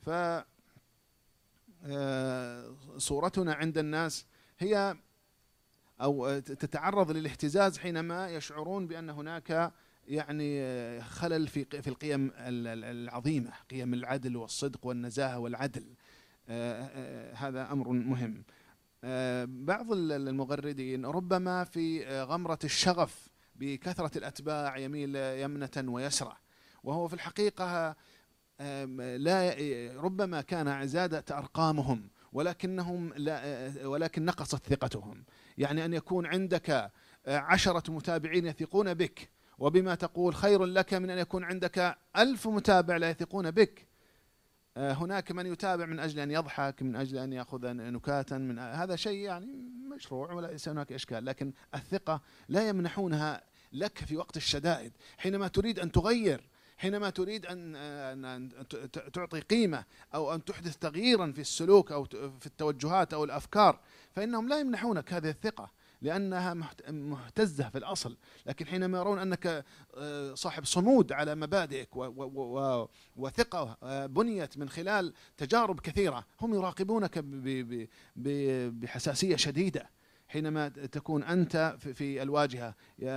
فصورتنا عند الناس هي أو تتعرض للاهتزاز حينما يشعرون بأن هناك يعني خلل في في القيم العظيمة، قيم العدل والصدق والنزاهة والعدل. هذا أمر مهم. بعض المغردين ربما في غمرة الشغف بكثرة الأتباع يميل يمنة ويسرى، وهو في الحقيقة لا ربما كان زادت أرقامهم ولكنهم لا ولكن نقصت ثقتهم. يعني أن يكون عندك عشرة متابعين يثقون بك وبما تقول خير لك من أن يكون عندك ألف متابع لا يثقون بك. هناك من يتابع من أجل أن يضحك، من أجل أن يأخذ نكاتا، من هذا شيء يعني مشروع ولا ليس هناك إشكال، لكن الثقة لا يمنحونها لك في وقت الشدائد، حينما تريد أن تغير، حينما تريد أن تعطي قيمة أو أن تحدث تغييرا في السلوك أو في التوجهات أو الأفكار، فإنهم لا يمنحونك هذه الثقة لأنها مهتزة في الأصل. لكن حينما يرون أنك صاحب صمود على مبادئك وثقة بنيت من خلال تجارب كثيرة، هم يراقبونك بحساسية شديدة. حينما تكون أنت في الواجهة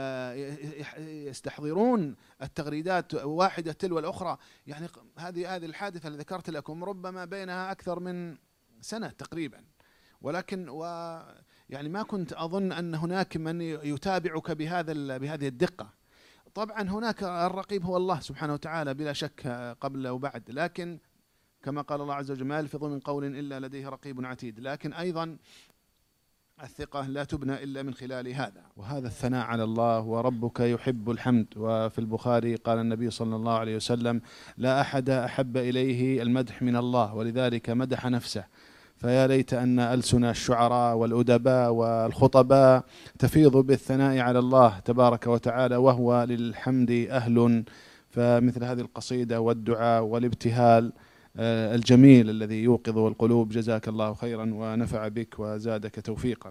يستحضرون التغريدات واحدة تلو الأخرى. يعني هذه هذه الحادثة اللي ذكرت لكم ربما بينها أكثر من سنة تقريبا، ولكن و يعني ما كنت أظن أن هناك من يتابعك بهذا بهذه الدقة. طبعا هناك الرقيب هو الله سبحانه وتعالى بلا شك قبل وبعد، لكن كما قال الله عز وجل ما يلفظ من قول إلا لديه رقيب عتيد. لكن أيضا الثقة لا تبنى إلا من خلال هذا، وهذا الثناء على الله، وربك يحب الحمد. وفي البخاري قال النبي صلى الله عليه وسلم لا أحد أحب إليه المدح من الله، ولذلك مدح نفسه. فيا ليت أن ألسن الشعراء والأدباء والخطباء تفيض بالثناء على الله تبارك وتعالى وهو للحمد أهل. فمثل هذه القصيدة والدعاء والابتهال الجميل الذي يوقظ القلوب، جزاك الله خيرا ونفع بك وزادك توفيقا.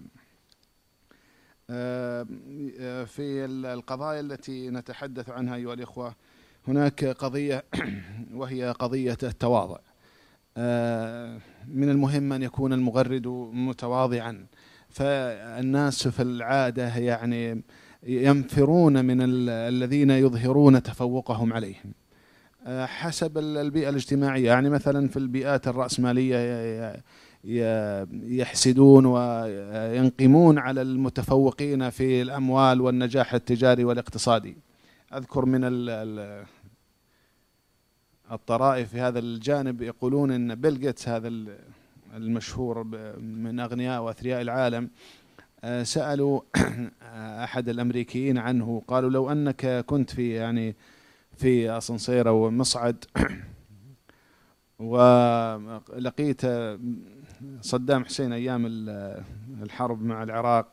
في القضايا التي نتحدث عنها أيها الإخوة هناك قضية وهي قضية التواضع. من المهم أن يكون المغرد متواضعا، فالناس في العادة يعني ينفرون من الذين يظهرون تفوقهم عليهم حسب البيئة الاجتماعية. يعني مثلا في البيئات الرأسمالية يحسدون وينقمون على المتفوقين في الأموال والنجاح التجاري والاقتصادي. أذكر من الطرائف في هذا الجانب يقولون أن بيل غيتس هذا المشهور من أغنياء وأثرياء العالم سألوا أحد الأمريكيين عنه، قالوا لو أنك كنت في يعني في أسانسير أو مصعد ولقيت صدام حسين أيام الحرب مع العراق،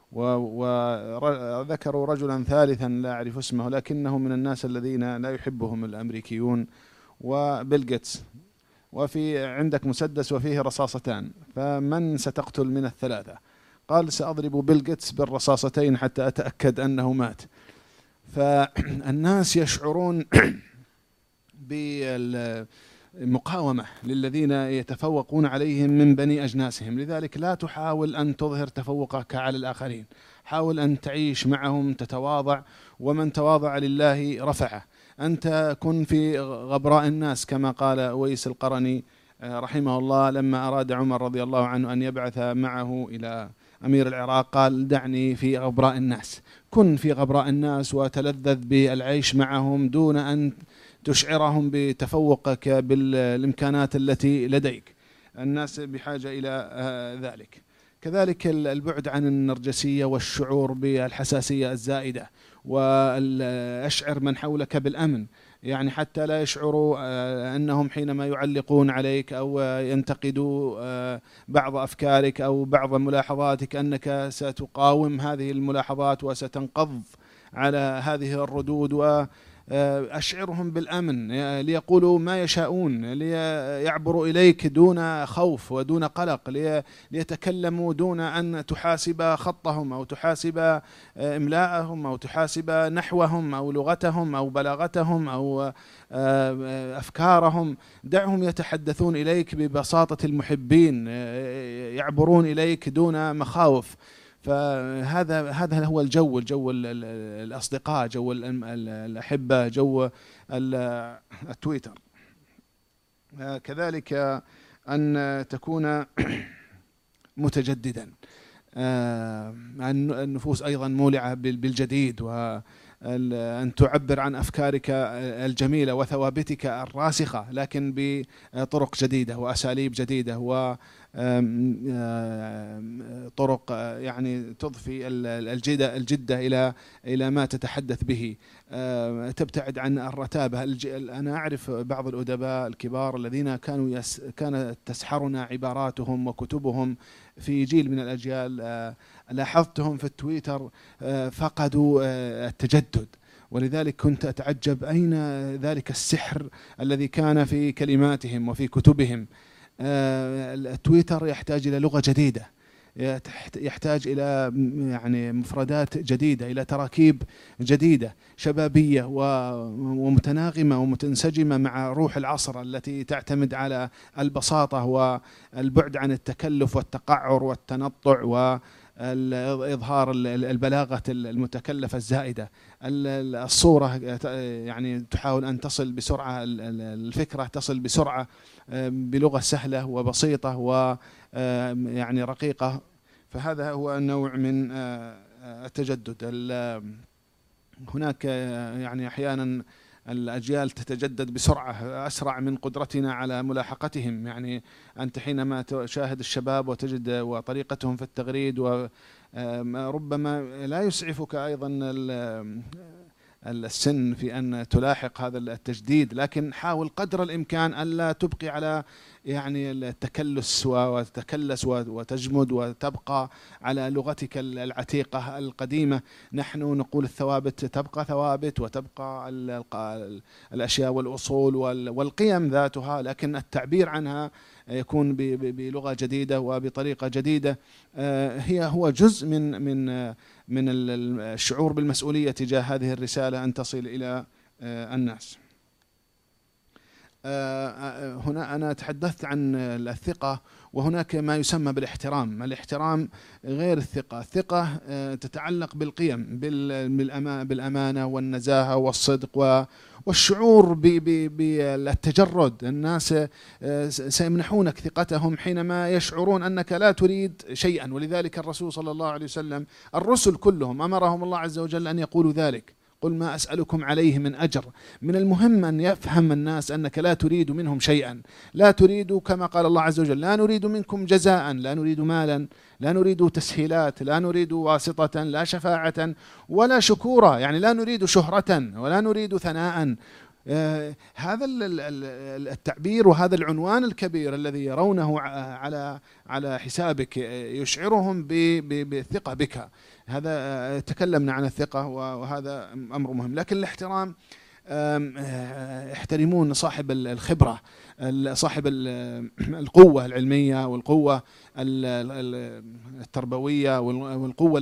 وذكروا رجلا ثالثا لا أعرف اسمه لكنه من الناس الذين لا يحبهم الأمريكيون، وبيل غيتس، وفي عندك مسدس وفيه رصاصتان، فمن ستقتل من الثلاثة؟ قال سأضرب بيل غيتس بالرصاصتين حتى أتأكد أنه مات. فالناس يشعرون بالمقاومة للذين يتفوقون عليهم من بني أجناسهم، لذلك لا تحاول أن تظهر تفوقك على الآخرين، حاول أن تعيش معهم، تتواضع، ومن تواضع لله رفعه. أنت كن في غبراء الناس كما قال أويس القرني رحمه الله لما أراد عمر رضي الله عنه أن يبعث معه إلى أمير العراق، قال دعني في غبراء الناس. كن في غبراء الناس وتلذذ بالعيش معهم دون أن تشعرهم بتفوقك بالإمكانات التي لديك. الناس بحاجة إلى ذلك. كذلك البعد عن النرجسية والشعور بالحساسية الزائدة، وأشعر من حولك بالأمن، يعني حتى لا يشعروا أنهم حينما يعلقون عليك أو ينتقدوا بعض أفكارك أو بعض ملاحظاتك أنك ستقاوم هذه الملاحظات وستنقض على هذه الردود، وأشعرهم بالأمن ليقولوا ما يشاءون، ليعبروا إليك دون خوف ودون قلق، ليتكلموا دون أن تحاسب خطهم أو تحاسب إملاءهم أو تحاسب نحوهم أو لغتهم أو بلاغتهم أو أفكارهم. دعهم يتحدثون إليك ببساطة المحبين، يعبرون إليك دون مخاوف. فهذا هذا هو الجو، الجو الأصدقاء، جو الأحبة، جو التويتر. كذلك أن تكون متجددا، النفوس أيضا مولعة بالجديد، وأن تعبر عن أفكارك الجميلة وثوابتك الراسخة لكن بطرق جديدة وأساليب جديدة وطرق يعني تضفي الجدة الجدة إلى إلى ما تتحدث به، تبتعد عن الرتابة. أنا أعرف بعض الأدباء الكبار الذين كانوا يس كانت تسحرنا عباراتهم وكتبهم في جيل من الأجيال، لاحظتهم في التويتر فقدوا التجدد، ولذلك كنت أتعجب أين ذلك السحر الذي كان في كلماتهم وفي كتبهم. التويتر يحتاج إلى لغة جديدة، يحتاج إلى يعني مفردات جديدة، إلى تراكيب جديدة شبابية ومتناغمة ومتنسجمة مع روح العصر التي تعتمد على البساطة والبعد عن التكلف والتقعر والتنطع وإظهار البلاغة المتكلفة الزائدة. الصورة يعني تحاول أن تصل بسرعة، الفكرة تصل بسرعة بلغة سهلة وبسيطة ويعني رقيقة، فهذا هو النوع من التجدد. هناك يعني أحيانا الأجيال تتجدد بسرعة أسرع من قدرتنا على ملاحقتهم، يعني أنت حينما تشاهد الشباب وتجد وطريقتهم في التغريد وربما لا يسعفك أيضا السن في أن تلاحق هذا التجديد، لكن حاول قدر الإمكان ألا تبقي على يعني التكلس وتتكلس وتجمد وتبقى على لغتك العتيقة القديمة. نحن نقول الثوابت تبقى ثوابت وتبقى الأشياء والأصول والقيم ذاتها، لكن التعبير عنها يكون بلغة جديدة وبطريقة جديدة. هي هو جزء من من من الشعور بالمسؤولية تجاه هذه الرسالة أن تصل إلى الناس. هنا أنا تحدثت عن الثقة، وهناك ما يسمى بالاحترام. الاحترام غير الثقة. الثقة تتعلق بالقيم، بالأمانة والنزاهة والصدق والشعور بالتجرد. الناس سيمنحونك ثقتهم حينما يشعرون أنك لا تريد شيئا، ولذلك الرسول صلى الله عليه وسلم، الرسل كلهم أمرهم الله عز وجل أن يقولوا ذلك: قل ما أسألكم عليه من أجر. من المهم أن يفهم الناس أنك لا تريد منهم شيئا، لا تريد كما قال الله عز وجل: لا نريد منكم جزاء، لا نريد مالا، لا نريد تسهيلات، لا نريد واسطة، لا شفاعة ولا شكورا، يعني لا نريد شهرة ولا نريد ثناء. آه هذا التعبير وهذا العنوان الكبير الذي يرونه على على حسابك يشعرهم بالثقة بك. هذا تكلمنا عن الثقة وهذا أمر مهم. لكن الاحترام، احترمون صاحب الخبرة، صاحب القوة العلمية والقوة التربوية والقوة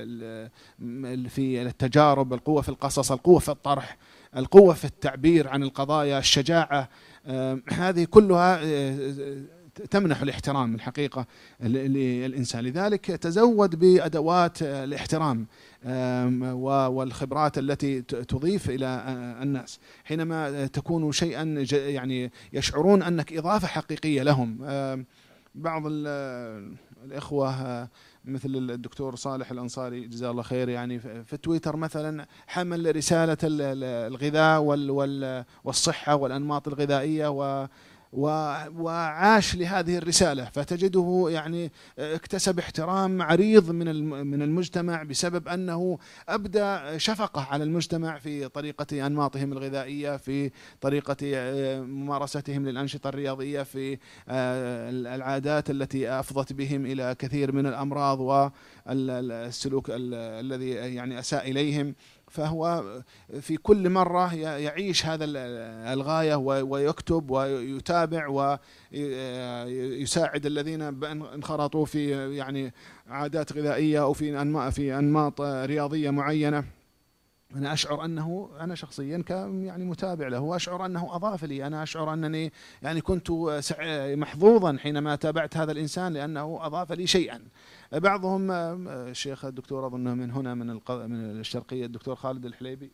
في التجارب، القوة في القصص، القوة في الطرح، القوة في التعبير عن القضايا، الشجاعة. هذه كلها تمنح الاحترام الحقيقة للإنسان. لذلك تزود بأدوات الاحترام والخبرات التي تضيف إلى الناس حينما تكون شيئا يعني يشعرون أنك إضافة حقيقية لهم. بعض الإخوة مثل الدكتور صالح الأنصاري جزاه الله خير، يعني في تويتر مثلا حمل رسالة الغذاء والصحة والأنماط الغذائية و وعاش لهذه الرسالة، فتجده يعني اكتسب احترام عريض من من المجتمع بسبب أنه أبدى شفقة على المجتمع في طريقة أنماطهم الغذائية، في طريقة ممارستهم للأنشطة الرياضية، في العادات التي أفضت بهم إلى كثير من الأمراض والسلوك الذي يعني أساء إليهم. فهو في كل مرة يعيش هذا الغاية ويكتب ويتابع ويساعد الذين انخرطوا في يعني عادات غذائية أو في في أنماط رياضية معينة. أنا أشعر أنه أنا شخصيا ك يعني متابع له، وأشعر أنه أضاف لي، أنا أشعر أنني يعني كنت محظوظا حينما تابعت هذا الإنسان لأنه أضاف لي شيئا. بعضهم الشيخ الدكتور أظنه من هنا من من الشرقية الدكتور خالد الحليبي،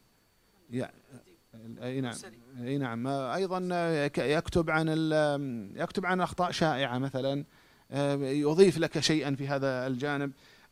اي نعم اي نعم ايضا يكتب عن يكتب عن اخطاء شائعه مثلا، يضيف لك شيئا في هذا الجانب.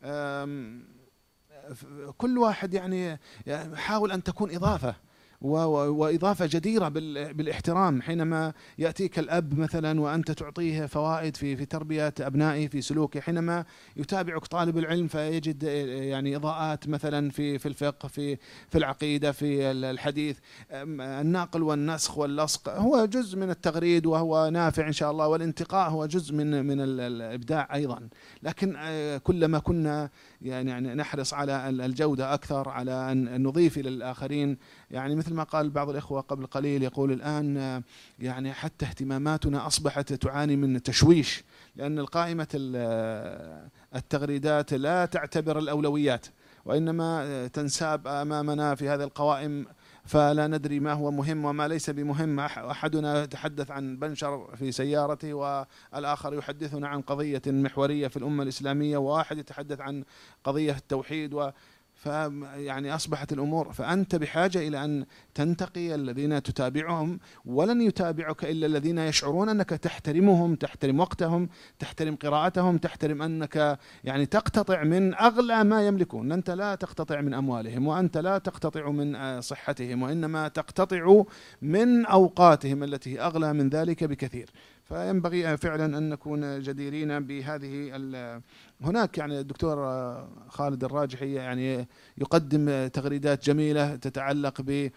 كل واحد يعني حاول ان تكون اضافه وإضافة جديرة بالاحترام. حينما يأتيك الأب مثلا وأنت تعطيه فوائد في في تربية أبنائه في سلوكه، حينما يتابعك طالب العلم فيجد يعني إضاءات مثلا في في الفقه، في في العقيدة، في الحديث، النقل والنسخ واللصق هو جزء من التغريد وهو نافع إن شاء الله، والانتقاء هو جزء من من الإبداع أيضا. لكن كلما كنا يعني نحرص على الجودة أكثر، على أن نضيف إلى الآخرين، يعني مثل ما قال بعض الإخوة قبل قليل، يقول الآن يعني حتى اهتماماتنا أصبحت تعاني من تشويش، لأن القائمة التغريدات لا تعتبر الأولويات، وإنما تنساب أمامنا في هذه القوائم، فلا ندري ما هو مهم وما ليس بمهم. أحدنا يتحدث عن بنشر في سيارته، والآخر يحدثنا عن قضية محورية في الأمة الإسلامية، وواحد يتحدث عن قضية التوحيد، و فيعني أصبحت الأمور، فأنت بحاجة إلى أن تنتقي الذين تتابعهم، ولن يتابعك إلا الذين يشعرون أنك تحترمهم، تحترم وقتهم، تحترم قراءتهم، تحترم أنك يعني تقتطع من أغلى ما يملكون. أنت لا تقتطع من أموالهم، وأنت لا تقتطع من صحتهم، وإنما تقتطع من أوقاتهم التي أغلى من ذلك بكثير. فينبغي فعلا أن نكون جديرين بهذه. هناك يعني الدكتور خالد الراجحي يعني يقدم تغريدات جميلة تتعلق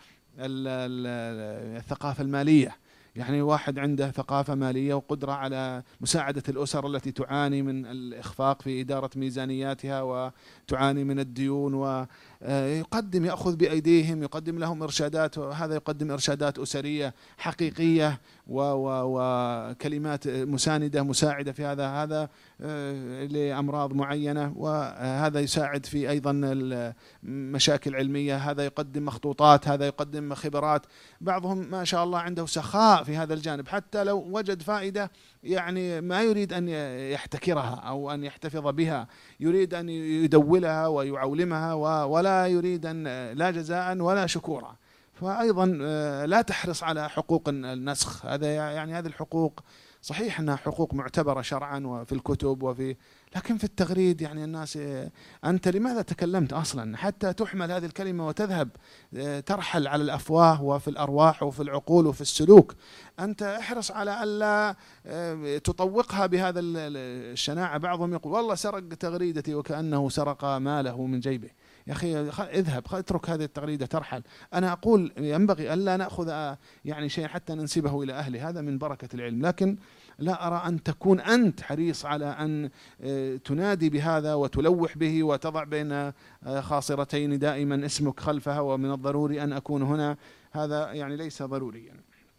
بالثقافة المالية، يعني واحد عنده ثقافة مالية وقدرة على مساعدة الأسر التي تعاني من الإخفاق في إدارة ميزانياتها وتعاني من الديون، ويقدم يأخذ بأيديهم، يقدم لهم إرشادات، وهذا يقدم إرشادات أسرية حقيقية وكلمات مساندة مساعدة في هذا هذا لأمراض معينة، وهذا يساعد في أيضا مشاكل علمية، هذا يقدم مخطوطات، هذا يقدم خبرات. بعضهم ما شاء الله عنده سخاء في هذا الجانب، حتى لو وجد فائدة يعني ما يريد أن يحتكرها أو أن يحتفظ بها، يريد أن يدولها ويعولمها، ولا يريد أن لا جزاء ولا شكورا. فأيضا لا تحرص على حقوق النسخ، هذا يعني هذه الحقوق صحيح أنها حقوق معتبرة شرعا وفي الكتب وفي، لكن في التغريد يعني الناس، أنت لماذا تكلمت أصلا حتى تحمل هذه الكلمة وتذهب ترحل على الأفواه وفي الأرواح وفي العقول وفي السلوك؟ أنت احرص على ألا تطوقها بهذا الشناعة. بعضهم يقول والله سرق تغريدتي وكأنه سرق ماله من جيبه. يا أخي اذهب اترك هذه التغريدة ترحل. أنا أقول ينبغي ألا نأخذ يعني شيء حتى ننسبه إلى أهله، هذا من بركة العلم، لكن لا أرى أن تكون أنت حريص على أن تنادي بهذا وتلوح به وتضع بين خاصرتين دائما اسمك خلفها ومن الضروري أن أكون هنا، هذا يعني ليس ضروريا.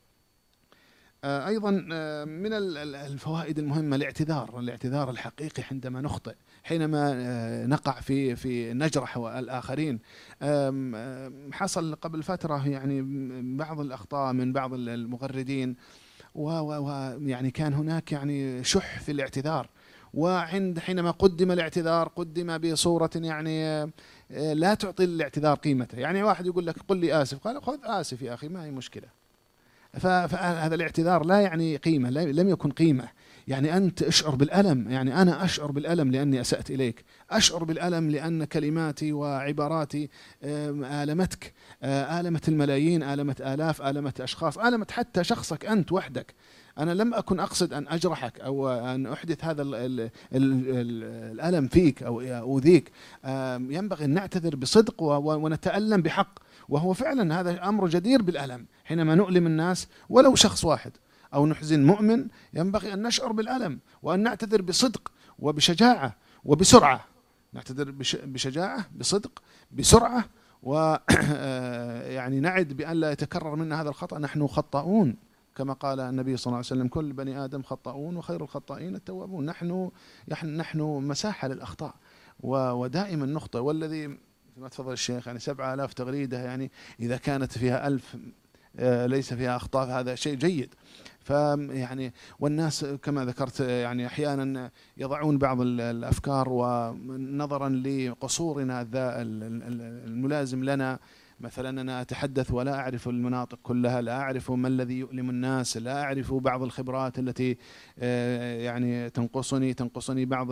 أيضا من الفوائد المهمة الاعتذار، الاعتذار الحقيقي عندما نخطئ، حينما نقع في في نجرح الآخرين. حصل قبل فترة يعني بعض الأخطاء من بعض المغردين، ويعني كان هناك يعني شح في الاعتذار، وعند حينما قدم الاعتذار قدم بصورة يعني لا تعطي الاعتذار قيمته. يعني واحد يقول لك قل لي آسف، قال خذ آسف يا أخي ما هي مشكلة. فهذا الاعتذار لا يعني قيمة، لم يكن قيمة. يعني أنت أشعر بالألم، يعني أنا أشعر بالألم لأني أسأت إليك، أشعر بالألم لأن كلماتي وعباراتي آلمتك، آلمت الملايين، آلمت آلاف، آلمت أشخاص، آلمت حتى شخصك أنت وحدك. أنا لم أكن أقصد أن أجرحك أو أن أحدث هذا ال ال ال الألم فيك أو أؤذيك. ينبغي أن نعتذر بصدق ونتألم بحق، وهو فعلا هذا أمر جدير بالألم. حينما نؤلم الناس ولو شخص واحد أو نحزن مؤمن، ينبغي أن نشعر بالألم وأن نعتذر بصدق وبشجاعة وبسرعة. نعتذر بشجاعة بصدق بسرعة، ويعني نعد بأن لا يتكرر منا هذا الخطأ. نحن خطاؤون كما قال النبي صلى الله عليه وسلم كل بني آدم خطاؤون وخير الخطائين التوابون. نحن نحن مساحة للأخطاء ودائما نخطئ، والذي مثل ما تفضل الشيخ، يعني سبعة آلاف تغريدة، يعني إذا كانت فيها ألف ليس فيها أخطاء هذا شيء جيد. فيعني والناس كما ذكرت يعني أحيانا يضعون بعض الأفكار، ونظرا لقصورنا الملازم لنا، مثلا أنا أتحدث ولا أعرف المناطق كلها، لا أعرف ما الذي يؤلم الناس، لا أعرف بعض الخبرات التي يعني تنقصني تنقصني بعض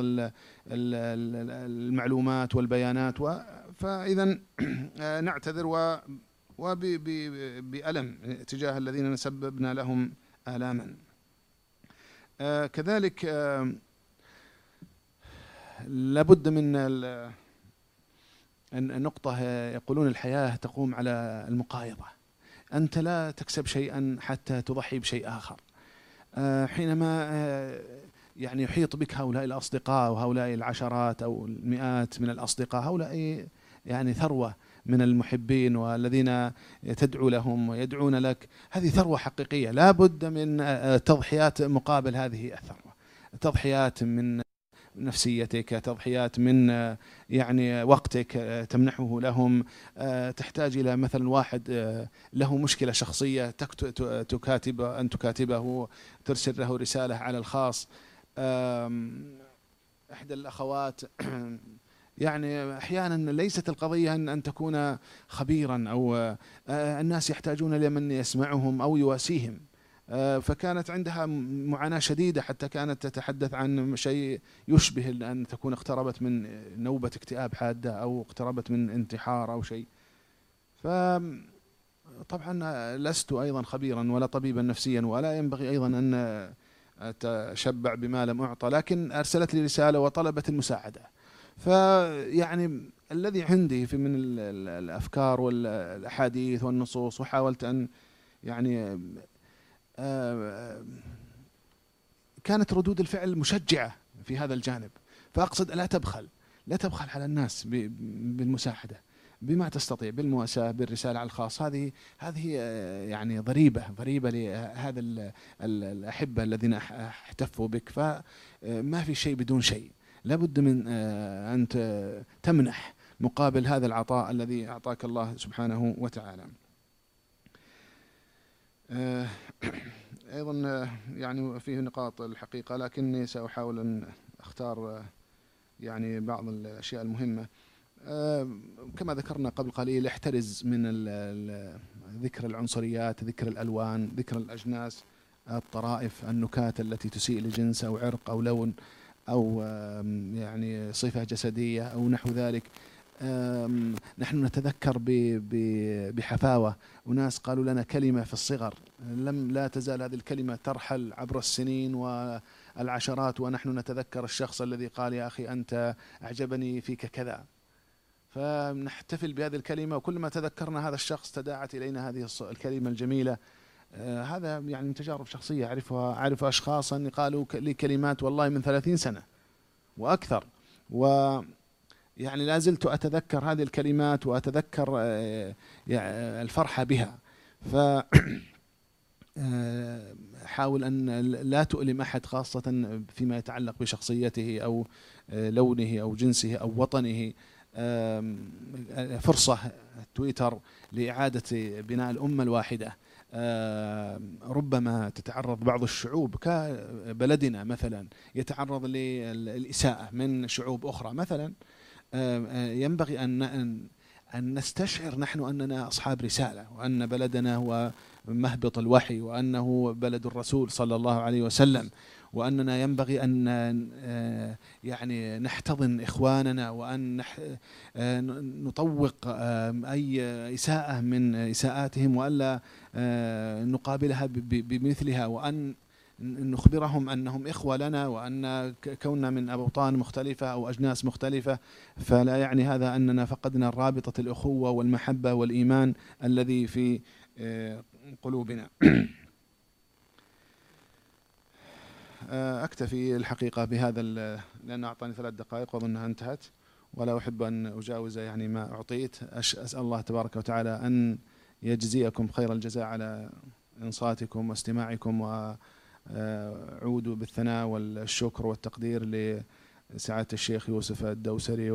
المعلومات والبيانات، فإذا نعتذر و وبألم تجاه الذين نسببنا لهم آلاما. آه كذلك آه لابد من النقطة، يقولون الحياة تقوم على المقايضة. أنت لا تكسب شيئا حتى تضحي بشيء آخر. آه حينما آه يعني يحيط بك هؤلاء الأصدقاء وهؤلاء العشرات أو المئات من الأصدقاء، هؤلاء يعني ثروة من المحبين والذين تدعو لهم ويدعون لك، هذه ثروة حقيقية لا بد من تضحيات مقابل هذه الثروة، تضحيات من نفسيتك، تضحيات من يعني وقتك تمنحه لهم. تحتاج إلى مثلا واحد له مشكلة شخصية تكاتب أن تكاتبه، ترسل له رسالة على الخاص. إحدى الأخوات يعني أحيانا ليست القضية أن تكون خبيرا، أو الناس يحتاجون لمن يسمعهم أو يواسيهم. فكانت عندها معاناة شديدة، حتى كانت تتحدث عن شيء يشبه أن تكون اقتربت من نوبة اكتئاب حادة أو اقتربت من انتحار أو شيء. فطبعا لست أيضا خبيرا ولا طبيبا نفسيا، ولا ينبغي أيضا أن أتشبع بما لم أعطى، لكن أرسلت لي رسالة وطلبت المساعدة. فيعني الذي عندي في من الأفكار والأحاديث والنصوص، وحاولت أن يعني كانت ردود الفعل مشجعة في هذا الجانب. فأقصد لا تبخل لا تبخل على الناس بالمساعدة بما تستطيع، بالمواساة، بالرسالة على الخاص. هذه هذه يعني ضريبة ضريبة لهذا الأحبة الذين احتفوا بك. فما في شيء بدون شيء، لابد من أن تمنح مقابل هذا العطاء الذي أعطاك الله سبحانه وتعالى. أيضا يعني فيه نقاط الحقيقة، لكني سأحاول أن أختار يعني بعض الأشياء المهمة. كما ذكرنا قبل قليل، احترز من ذكر العنصريات، ذكر الألوان، ذكر الأجناس، الطرائف، النكات التي تسيء لجنس أو عرق أو لون أو يعني صفة جسدية أو نحو ذلك. نحن نتذكر بحفاوة وناس قالوا لنا كلمة في الصغر، لم لا تزال هذه الكلمة ترحل عبر السنين والعشرات، ونحن نتذكر الشخص الذي قال يا أخي أنت أعجبني فيك كذا، فنحتفل بهذه الكلمة، وكلما تذكرنا هذا الشخص تداعت إلينا هذه الكلمة الجميلة. آه هذا يعني من تجارب شخصية أعرفها، أعرف أشخاصا قالوا لي كلمات والله من ثلاثين سنة وأكثر، ويعني لا زلت أتذكر هذه الكلمات وأتذكر آه يعني الفرحة بها. ف حاول أن لا تؤلم أحد، خاصة فيما يتعلق بشخصيته أو لونه أو جنسه أو وطنه. فرصة تويتر لإعادة بناء الأمة الواحدة. ربما تتعرض بعض الشعوب كبلدنا مثلا يتعرض للإساءة من شعوب أخرى مثلا، ينبغي أن أن نستشعر نحن أننا أصحاب رسالة، وأن بلدنا هو مهبط الوحي، وأنه بلد الرسول صلى الله عليه وسلم، وأننا ينبغي أن يعني نحتضن إخواننا، وأن نطوق أي إساءة من إساءاتهم، وألا نقابلها بمثلها، وأن نخبرهم أنهم إخوة لنا، وأن كوننا من أوطان مختلفة أو أجناس مختلفة فلا يعني هذا أننا فقدنا رابطة الأخوة والمحبة والإيمان الذي في قلوبنا. أكتفي الحقيقة بهذا لأن أعطاني ثلاث دقائق وأظنها انتهت، ولا أحب أن أجاوز يعني ما أعطيت. أسأل الله تبارك وتعالى أن يجزيكم خير الجزاء على إنصاتكم واستماعكم، وعودوا بالثناء والشكر والتقدير سعادة الشيخ يوسف الدوسري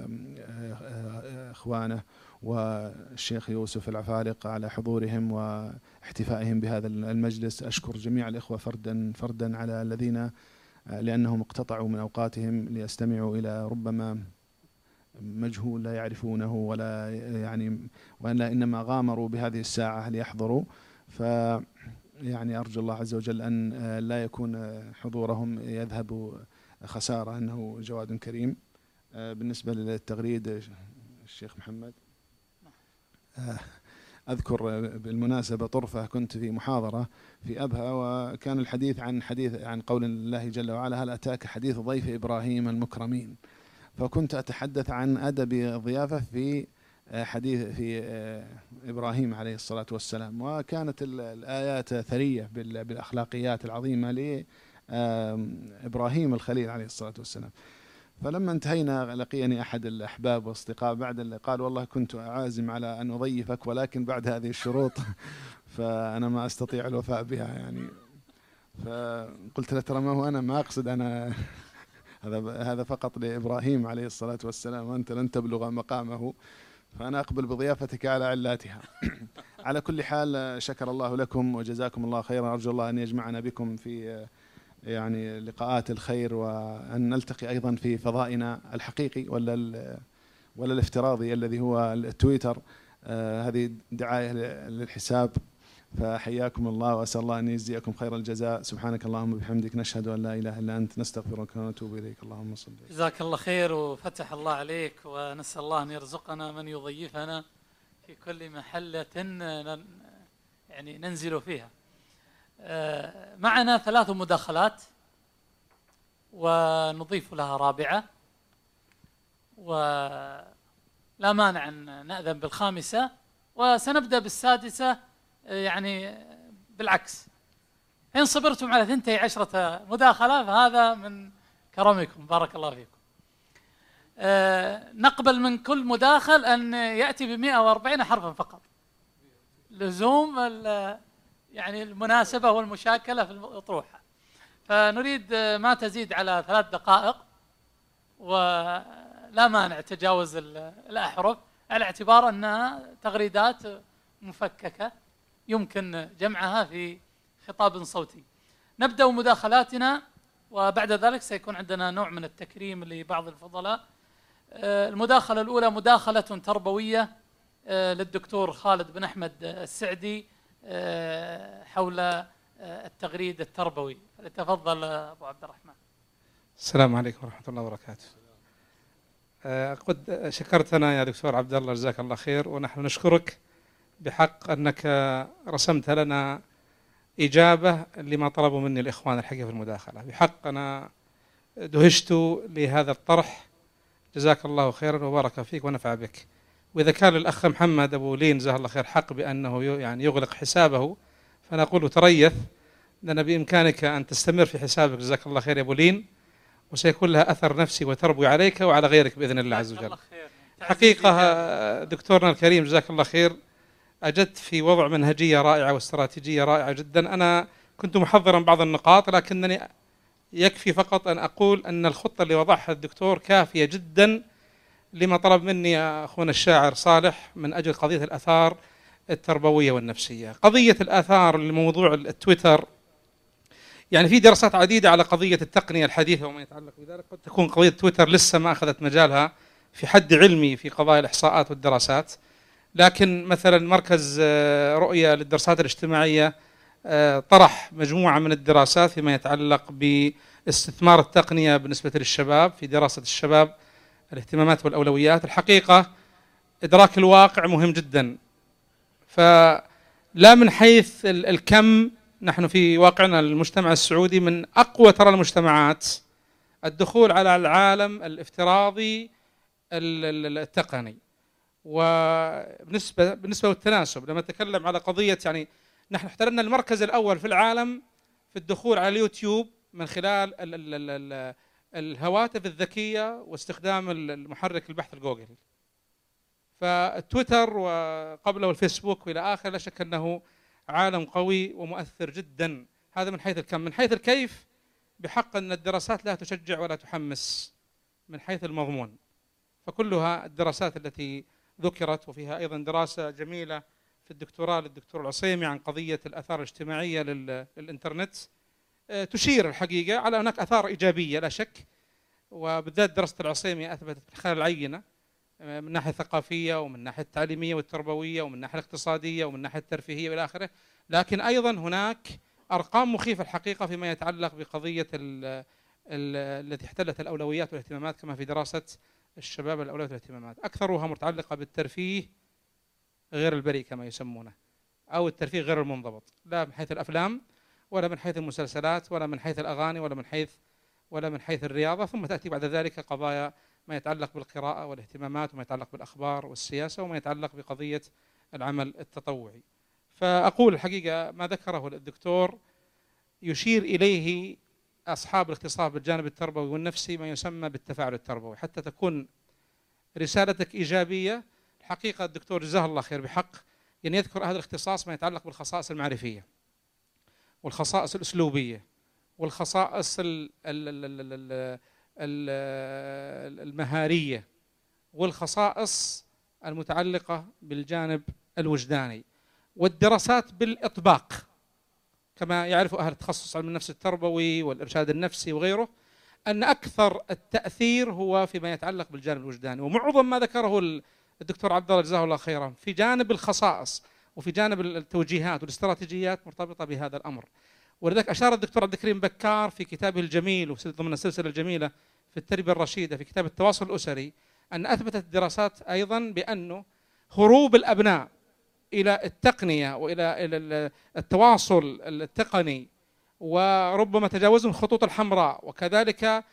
وإخوانه والشيخ يوسف العفارق على حضورهم واحتفائهم بهذا المجلس. أشكر جميع الإخوة فردا فردا على الذين لأنهم اقتطعوا من أوقاتهم ليستمعوا إلى ربما مجهول لا يعرفونه ولا يعني ولا إنما غامروا بهذه الساعة ليحضروا. ف يعني أرجو الله عز وجل أن لا يكون حضورهم يذهب خسارة، أنه جواد كريم. بالنسبة للتغريد الشيخ محمد، أذكر بالمناسبة طرفة، كنت في محاضرة في أبها وكان الحديث عن حديث عن قول الله جل وعلا: هل أتاك حديث ضيف إبراهيم المكرمين؟ فكنت أتحدث عن أدب الضيافة في حديث في إبراهيم عليه الصلاة والسلام، وكانت الآيات ثرية بالأخلاقيات العظيمة لإبراهيم الخليل عليه الصلاة والسلام. فلما انتهينا لقيني أحد الأحباب والأصدقاء بعد اللي قال: والله كنت أعازم على أن أضيفك ولكن بعد هذه الشروط فأنا ما أستطيع الوفاء بها يعني. فقلت له: ترى ما هو أنا ما أقصد، أنا هذا هذا فقط لإبراهيم عليه الصلاة والسلام، وأنت لن تبلغ مقامه، فأنا أقبل بضيافتك على علاتها. على كل حال شكر الله لكم وجزاكم الله خيرا. أرجو الله أن يجمعنا بكم في يعني لقاءات الخير، وأن نلتقي أيضا في فضائنا الحقيقي ولا ولا الافتراضي الذي هو التويتر. آه هذه دعاية للحساب. فحياكم الله وأسأل الله أن يجزيكم خير الجزاء. سبحانك اللهم وبحمدك، نشهد أن لا إله إلا أنت، نستغفرك ونتوب إليك. اللهم صل. جزاك الله خير وفتح الله عليك، ونسأل الله أن يرزقنا من يضيفنا في كل محلة يعني ننزل فيها. معنا ثلاث مداخلات ونضيف لها رابعة، ولا مانع أن نأذن بالخامسة، وسنبدأ بالسادسة يعني بالعكس. إن صبرتم على ثنتي عشرة مداخلة فهذا من كرمكم، بارك الله فيكم. أه نقبل من كل مداخل أن يأتي بمئة وأربعين حرفا فقط، لزوم يعني المناسبة والمشاكلة في الأطروحة. فنريد ما تزيد على ثلاث دقائق، ولا مانع تجاوز الأحرف على اعتبار أنها تغريدات مفككة يمكن جمعها في خطاب صوتي. نبدأ مداخلاتنا، وبعد ذلك سيكون عندنا نوع من التكريم لبعض الفضلاء. المداخلة الأولى مداخلة تربوية للدكتور خالد بن أحمد السعدي حول التغريد التربوي. فليتفضل أبو عبد الرحمن. السلام عليكم ورحمة الله وبركاته. قد شكرتنا يا دكتور عبد الله، جزاك الله خير، ونحن نشكرك بحق أنك رسمت لنا إجابة لما طلبوا مني الإخوان الحقيقة في المداخلة. بحق أنا دهشت لهذا الطرح، جزاك الله خيرا وبارك فيك ونفع بك. وإذا كان الأخ محمد أبو لين جزاه الله خير حق بأنه يعني يغلق حسابه، فأنا أقول تريث، لأن بإمكانك أن تستمر في حسابك جزاك الله خير يا أبو لين، وسيكون لها أثر نفسي وتربوي عليك وعلى غيرك بإذن الله عز وجل. حقيقة دكتورنا الكريم جزاك الله خير، أجدت في وضع منهجية رائعة واستراتيجية رائعة جدا. أنا كنت محضرا بعض النقاط، لكنني يكفي فقط أن أقول أن الخطة اللي وضعها الدكتور كافية جدا لما طلب مني أخونا الشاعر صالح من أجل قضية الآثار التربوية والنفسية. قضية الآثار لموضوع التويتر، يعني في دراسات عديدة على قضية التقنية الحديثة وما يتعلق بذلك. قد تكون قضية تويتر لسه ما أخذت مجالها في حد علمي في قضايا الإحصاءات والدراسات، لكن مثلا مركز رؤية للدراسات الاجتماعية طرح مجموعة من الدراسات فيما يتعلق باستثمار التقنية بالنسبة للشباب في دراسة الشباب الاهتمامات والأولويات. الحقيقة إدراك الواقع مهم جدا، فلا من حيث الكم، نحن في واقعنا المجتمع السعودي من أقوى ترى المجتمعات الدخول على العالم الافتراضي التقني. وبالنسبة بالنسبة للتناسب، لما نتكلم على قضية يعني نحن احتلنا المركز الأول في العالم في الدخول على اليوتيوب من خلال ال ال ال ال الهواتف الذكية واستخدام المحرك البحث الجوجل. فالتويتر وقبله الفيسبوك وإلى آخره لا شك أنه عالم قوي ومؤثر جدا. هذا من حيث الكم. من حيث الكيف، بحق أن الدراسات لا تشجع ولا تحمس من حيث المضمون. فكلها الدراسات التي ذكرت، وفيها أيضا دراسة جميلة في الدكتوراه للدكتور العصيمي عن قضية الآثار الاجتماعية للإنترنت، تشير الحقيقة على هناك آثار إيجابية لا شك، وبالذات دراسة العصيمي أثبتت من خلال العينة من الناحية الثقافية ومن الناحية التعليمية والتربوية ومن الناحية الاقتصادية ومن الناحية الترفيهية والى آخره. لكن أيضا هناك أرقام مخيفة الحقيقة فيما يتعلق بقضية التي احتلت الأولويات والاهتمامات، كما في دراسة الشباب الأولويات والاهتمامات، أكثرها متعلقة بالترفيه غير البريء كما يسمونه، أو الترفيه غير المنضبط، لا من حيث الأفلام ولا من حيث المسلسلات ولا من حيث الأغاني ولا من حيث ولا من حيث الرياضة. ثم تأتي بعد ذلك قضايا ما يتعلق بالقراءة والاهتمامات وما يتعلق بالأخبار والسياسة وما يتعلق بقضية العمل التطوعي. فأقول الحقيقة ما ذكره الدكتور يشير إليه أصحاب الاختصاص بالجانب التربوي والنفسي ما يسمى بالتفاعل التربوي. حتى تكون رسالتك إيجابية، الحقيقة الدكتور جزاه الله خير بحق يعني يذكر هذا الاختصاص ما يتعلق بالخصائص المعرفية والخصائص الأسلوبية والخصائص المهارية والخصائص المتعلقة بالجانب الوجداني، والدراسات بالإطباق كما يعرف أهل التخصص علم النفس التربوي والإرشاد النفسي وغيره، أن أكثر التأثير هو فيما يتعلق بالجانب الوجداني. ومعظم ما ذكره الدكتور عبد الله جزاه الله خيرا في جانب الخصائص وفي جانب التوجيهات والاستراتيجيات مرتبطة بهذا الأمر. ولذلك أشار الدكتور عبد الكريم بكار في كتابه الجميل ضمن السلسلة الجميلة في التربية الرشيدة في كتاب التواصل الأسري أن أثبتت الدراسات أيضا بأنه هروب الأبناء إلى التقنية وإلى التواصل التقني وربما تجاوزهم الخطوط الحمراء وكذلك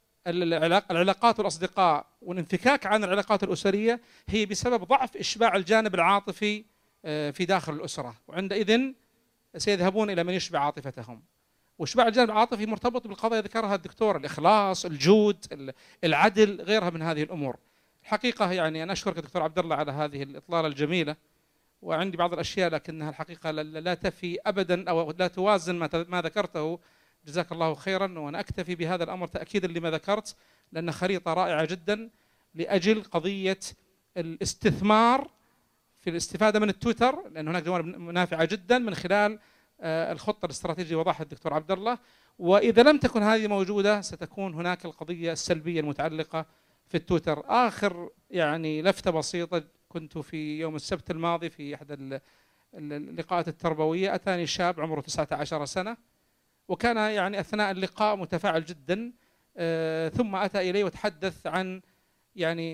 العلاقات والأصدقاء والانفكاك عن العلاقات الأسرية هي بسبب ضعف إشباع الجانب العاطفي في داخل الأسرة، وعندئذ سيذهبون إلى من يشبع عاطفتهم. وإشباع الجانب العاطفي مرتبط بالقضايا ذكرها الدكتور، الإخلاص، الجود، العدل، غيرها من هذه الأمور. الحقيقة يعني أنا أشكرك دكتور عبد الله على هذه الإطلالة الجميلة، وعندي بعض الأشياء لكنها الحقيقة لا تفي أبدا أو لا توازن ما ذكرته، جزاك الله خيرا. وأنا أكتفي بهذا الأمر تأكيدا لما ذكرت، لأن خريطة رائعة جدا لأجل قضية الاستثمار في الاستفادة من التويتر، لأن هناك جوانب نافعة جدا من خلال الخطة الاستراتيجية وضعها الدكتور عبد الله. وإذا لم تكن هذه موجودة ستكون هناك القضية السلبية المتعلقة في التويتر. آخر يعني لفتة بسيطة، كنت في يوم السبت الماضي في أحد اللقاءات التربوية، أتاني شاب عمره تسعة عشر سنة وكان يعني أثناء اللقاء متفاعل جدا، آه ثم أتى إلي وتحدث عن يعني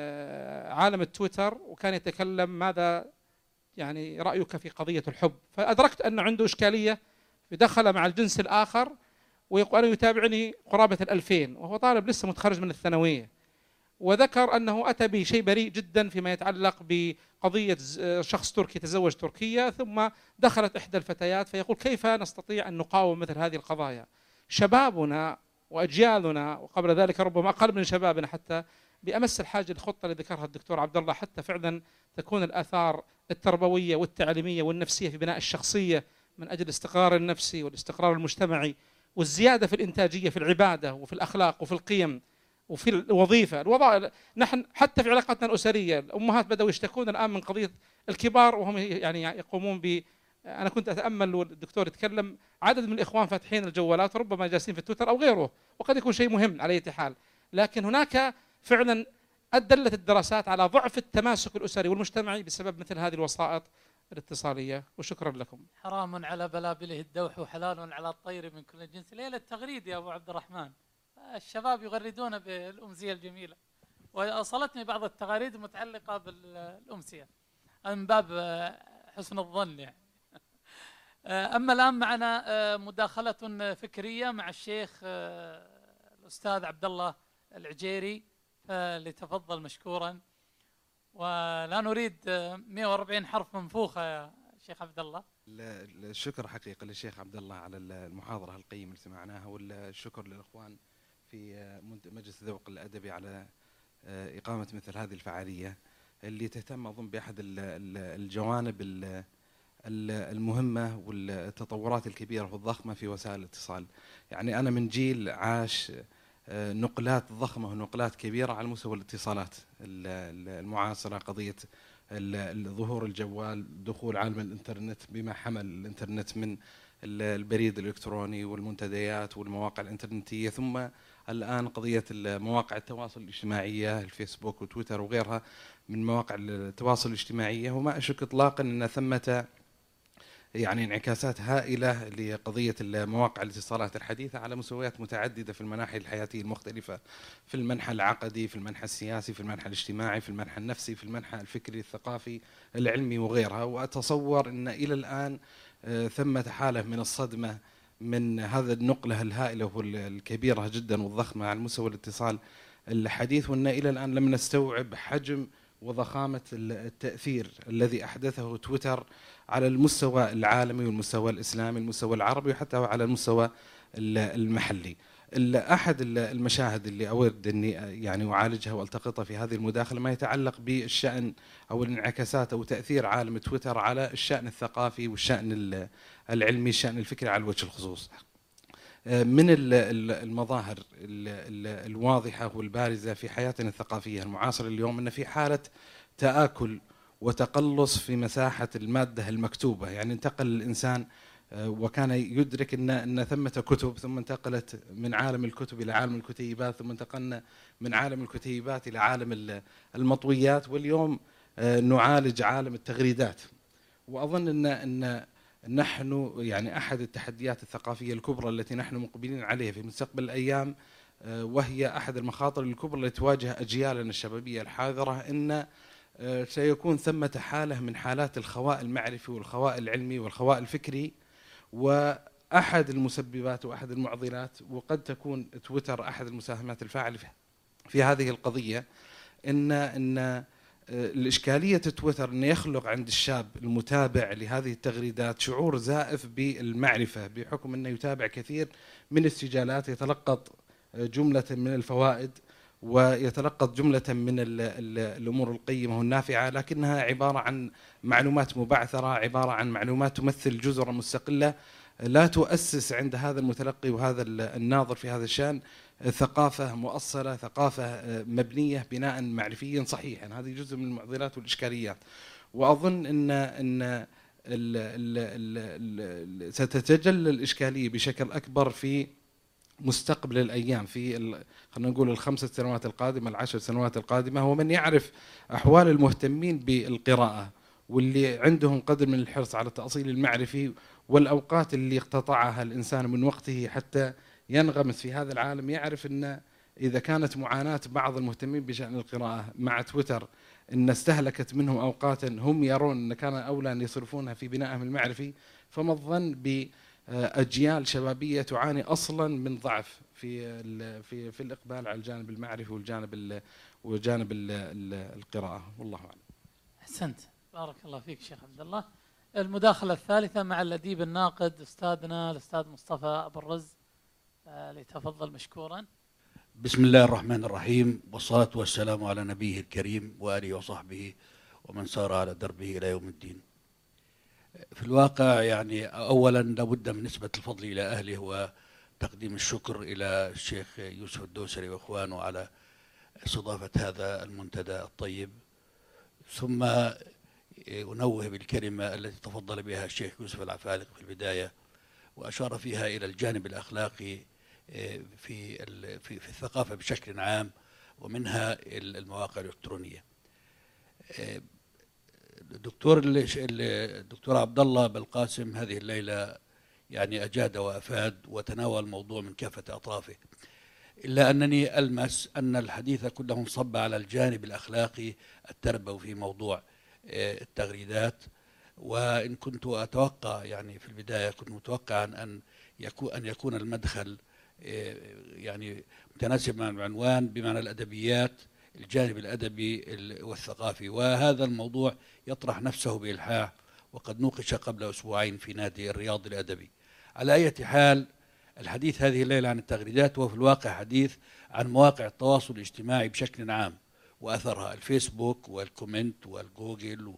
آه عالم التويتر، وكان يتكلم ماذا يعني رأيك في قضية الحب. فأدركت أن عنده إشكالية، دخل مع الجنس الآخر ويقول أنا يتابعني قرابة الألفين وهو طالب لسه متخرج من الثانوية، وذكر أنه أتى بشيء بريء جدا فيما يتعلق بقضية شخص تركي تزوج تركية ثم دخلت إحدى الفتيات، فيقول كيف نستطيع أن نقاوم مثل هذه القضايا؟ شبابنا وأجيالنا وقبل ذلك ربما أقل من شبابنا حتى بأمس الحاجة للخطة اللي ذكرها الدكتور عبد الله، حتى فعلا تكون الآثار التربوية والتعليمية والنفسية في بناء الشخصية من أجل الاستقرار النفسي والاستقرار المجتمعي والزيادة في الإنتاجية في العبادة وفي الأخلاق وفي القيم وفي الوظيفة الوظائف. نحن حتى في علاقاتنا الأسرية الأمهات بدأوا يشتكون الآن من قضية الكبار وهم يعني يقومون ب أنا كنت أتأمل والدكتور يتكلم عدد من الإخوان فاتحين الجوالات ربما جالسين في التويتر أو غيره، وقد يكون شيء مهم على أي حال، لكن هناك فعلا أدلت الدراسات على ضعف التماسك الأسري والمجتمعي بسبب مثل هذه الوسائط الاتصالية. وشكرا لكم. حرام على بلابله الدوح وحلال على الطير من كل جنس، ليلة التغريد يا أبو عبد الرحمن، الشباب يغردون بالأمسية الجميلة، وأصلتني بعض التغاريد المتعلقة بالأمسية من باب حسن الظن يعني. أما الآن معنا مداخلة فكرية مع الشيخ الأستاذ عبد الله العجيري، فليتفضل مشكورا، ولا نريد مئة وأربعين حرف منفوخة يا شيخ عبد الله. الشكر حقيقة للشيخ عبد الله على المحاضرة القيمة اللي سمعناها، والشكر للإخوان في مجلس الذوق الأدبي على إقامة مثل هذه الفعالية اللي تهتم أظن بأحد الجوانب المهمة والتطورات الكبيرة والضخمة في وسائل الاتصال. يعني أنا من جيل عاش نقلات ضخمة ونقلات كبيرة على مستوى الاتصالات المعاصرة، قضية ظهور الجوال، دخول عالم الإنترنت بما حمل الإنترنت من البريد الإلكتروني والمنتديات والمواقع الإنترنتية، ثم الآن قضية مواقع التواصل الاجتماعية، الفيسبوك وتويتر وغيرها من مواقع التواصل الاجتماعية. وما أشك إطلاقا أن ثمة يعني انعكاسات هائلة لقضية مواقع الاتصالات الحديثة على مستويات متعددة في المناحي الحياتية المختلفة، في المنحى العقدي، في المنحى السياسي، في المنحى الاجتماعي، في المنحى النفسي، في المنحى الفكري الثقافي العلمي وغيرها. وأتصور أن إلى الآن ثمة حالة من الصدمة من هذا النقلة الهائلة والكبيرة جدا والضخمة على مستوى الاتصال الحديث، وأن إلى الآن لم نستوعب حجم وضخامة التأثير الذي أحدثه تويتر على المستوى العالمي والمستوى الإسلامي والمستوى العربي وحتى على المستوى المحلي. أحد المشاهد اللي أود أني يعني أعالجها والتقطها في هذه المداخلة ما يتعلق بالشأن أو الانعكاسات أو تأثير عالم تويتر على الشأن الثقافي والشأن العلمي، الشأن الفكري على وجه الخصوص. من المظاهر الواضحة والبارزة في حياتنا الثقافية المعاصرة اليوم أن في حالة تآكل وتقلص في مساحة المادة المكتوبة، يعني انتقل الإنسان وكان يدرك أن أن ثمة كتب، ثم انتقلت من عالم الكتب إلى عالم الكتيبات، ثم انتقلنا من عالم الكتيبات إلى عالم المطويات، واليوم نعالج عالم التغريدات. وأظن أن أن نحن يعني أحد التحديات الثقافية الكبرى التي نحن مقبلين عليها في مستقبل الأيام، وهي أحد المخاطر الكبرى التي تواجه أجيالنا الشبابية الحاضرة، أن سيكون ثمة حالة من حالات الخواء المعرفي والخواء العلمي والخواء الفكري. وأحد المسببات وأحد المعضلات، وقد تكون تويتر أحد المساهمات الفاعلة في هذه القضية، إن إن الإشكالية تويتر أن يخلق عند الشاب المتابع لهذه التغريدات شعور زائف بالمعرفة، بحكم أنه يتابع كثير من السجالات، يتلقط جملة من الفوائد ويتلقط جملة من ال ال الأمور القيمة والنافعة، لكنها عبارة عن معلومات مبعثرة، عبارة عن معلومات تمثل جزرا مستقلة لا تؤسس عند هذا المتلقي وهذا الناظر في هذا الشأن ثقافة مؤصلة، ثقافة مبنية بناء معرفيا صحيحا. هذه جزء من المعضلات والإشكاليات. وأظن أن أن ال ال ال ال ستتجلى الإشكالية بشكل أكبر في مستقبل الأيام، في خلينا نقول الخمس سنوات القادمة، العشر سنوات القادمة. هو من يعرف أحوال المهتمين بالقراءة واللي عندهم قدر من الحرص على التأصيل المعرفي، والأوقات اللي اقتطعها الإنسان من وقته حتى ينغمس في هذا العالم، يعرف أن إذا كانت معاناة بعض المهتمين بشأن القراءة مع تويتر أن استهلكت منهم أوقاتا هم يرون أن كان أولى أن يصرفونها في بنائهم المعرفي، فما الظن بأجيال شبابية تعاني أصلا من ضعف في في في الإقبال على الجانب المعرفي والجانب وجانب القراءة. والله أعلم. أحسنت، بارك الله فيك شيخ عبد الله. المداخلة الثالثة مع الأديب الناقد أستاذنا الأستاذ مصطفى أبو الرز، ليتفضل مشكورا. بسم الله الرحمن الرحيم، والصلاة والسلام على نبيه الكريم وآله وصحبه ومن سار على دربه إلى يوم الدين. في الواقع يعني أولا لابد من نسبة الفضل إلى أهله وتقديم الشكر إلى الشيخ يوسف الدوسري وإخوانه على استضافة هذا المنتدى الطيب، ثم أنوه بالكلمة التي تفضل بها الشيخ يوسف العفالق في البداية، وأشار فيها إلى الجانب الأخلاقي في في في الثقافة بشكل عام، ومنها المواقع الإلكترونية. الدكتور الدكتور عبد الله بالقاسم هذه الليلة يعني أجاد وأفاد وتناول الموضوع من كافة أطرافه، إلا أنني ألمس أن الحديث كله انصب على الجانب الأخلاقي التربوي في موضوع التغريدات. وإن كنت أتوقع يعني في البداية كنت متوقعا أن يكون أن يكون المدخل يعني متناسب مع العنوان بمعنى الأدبيات، الجانب الأدبي والثقافي، وهذا الموضوع يطرح نفسه بإلحاح وقد نوقش قبل أسبوعين في نادي الرياض الأدبي. على أي حال الحديث هذه الليلة عن التغريدات، وفي الواقع حديث عن مواقع التواصل الاجتماعي بشكل عام وأثرها، الفيسبوك والكومنت والجوجل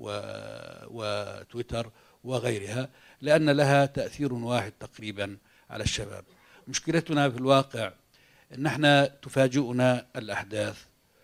وتويتر وغيرها، لأن لها تأثير واحد تقريبا على الشباب. مشكلتنا في الواقع ان احنا تفاجئنا الأحداث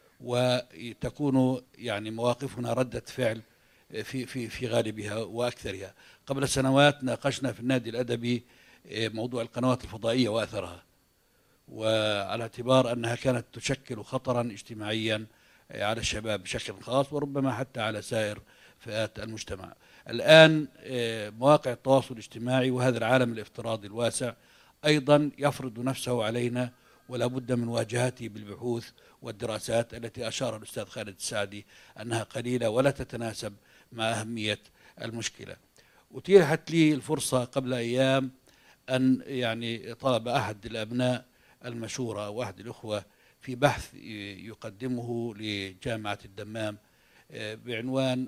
وتكون يعني مواقفنا ردة فعل في في في غالبها وأكثرها. قبل سنوات ناقشنا في النادي الأدبي موضوع القنوات الفضائية وأثرها، وعلى اعتبار أنها كانت تشكل خطرا اجتماعيا على الشباب بشكل خاص وربما حتى على سائر فئات المجتمع. الآن مواقع التواصل الاجتماعي وهذا العالم الافتراضي الواسع أيضا يفرض نفسه علينا، ولا بد من مواجهته بالبحوث والدراسات التي أشار الأستاذ خالد السعدي أنها قليلة ولا تتناسب مع أهمية المشكلة. أتيحت لي الفرصة قبل أيام أن يعني طلب أحد الأبناء المشورة وأحد الأخوة في بحث يقدمه لجامعة الدمام بعنوان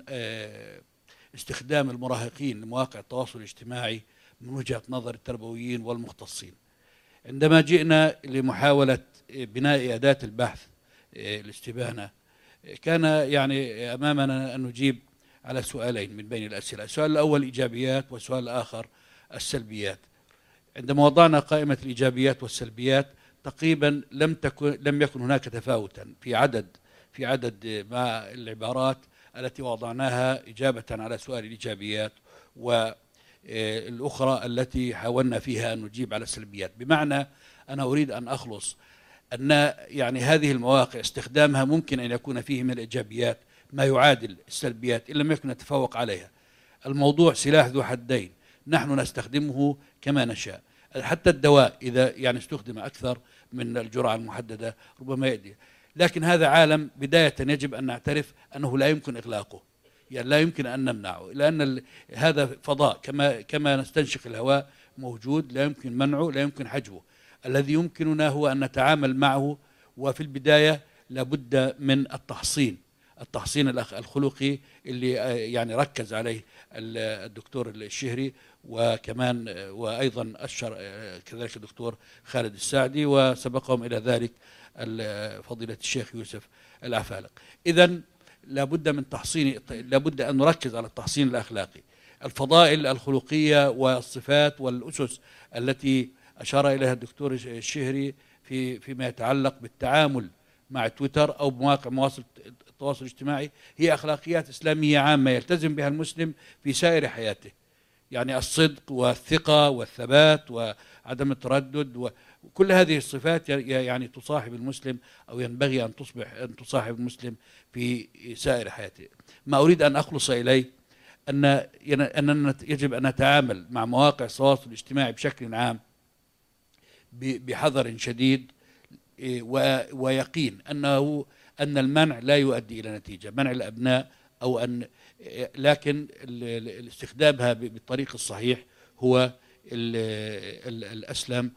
استخدام المراهقين لمواقع التواصل الاجتماعي من وجهة نظر التربويين والمختصين. عندما جئنا لمحاولة بناء أداة البحث الاستبانة، كان يعني أمامنا أن نجيب على سؤالين من بين الأسئلة. السؤال الأول الإيجابيات والسؤال الآخر السلبيات. عندما وضعنا قائمة الإيجابيات والسلبيات تقريبا لم تكن لم يكن هناك تفاوتا في عدد في عدد مع العبارات التي وضعناها إجابة على سؤال الإيجابيات والأخرى التي حاولنا فيها أن نجيب على السلبيات. بمعنى أنا أريد أن أخلص أن يعني هذه المواقع استخدامها ممكن أن يكون فيه من الإيجابيات ما يعادل السلبيات إن لم يكن نتفوق عليها. الموضوع سلاح ذو حدين، نحن نستخدمه كما نشاء. حتى الدواء إذا يعني استخدم أكثر من الجرعة المحددة ربما يؤدي، لكن هذا عالم بداية يجب أن نعترف أنه لا يمكن إغلاقه، يعني لا يمكن أن نمنعه، لأن هذا فضاء كما كما نستنشق الهواء موجود، لا يمكن منعه لا يمكن حجبه. الذي يمكننا هو أن نتعامل معه، وفي البداية لابد من التحصين التحصين الخلقي اللي يعني ركز عليه الدكتور الشهري، وكمان وأيضا أشر كذلك الدكتور خالد السعدي، وسبقهم إلى ذلك فضيلة الشيخ يوسف العفالق. إذن لابد من تحصين، لابد أن نركز على التحصين الأخلاقي، الفضائل الخلقية والصفات والأسس التي أشار إليها الدكتور الشهري في فيما يتعلق بالتعامل مع تويتر أو مواقع مواصل التواصل الاجتماعي، هي أخلاقيات إسلامية عامة يلتزم بها المسلم في سائر حياته، يعني الصدق والثقة والثبات وعدم التردد، وكل هذه الصفات يعني تصاحب المسلم أو ينبغي أن تصبح أن تصاحب المسلم في سائر حياته. ما أريد أن أخلص إليه أن أننا يجب أن نتعامل مع مواقع التواصل الاجتماعي بشكل عام بحذر شديد ويقين أنه أن المنع لا يؤدي إلى نتيجة، منع الأبناء أو أن لكن استخدامها بالطريق الصحيح هو الأسلم.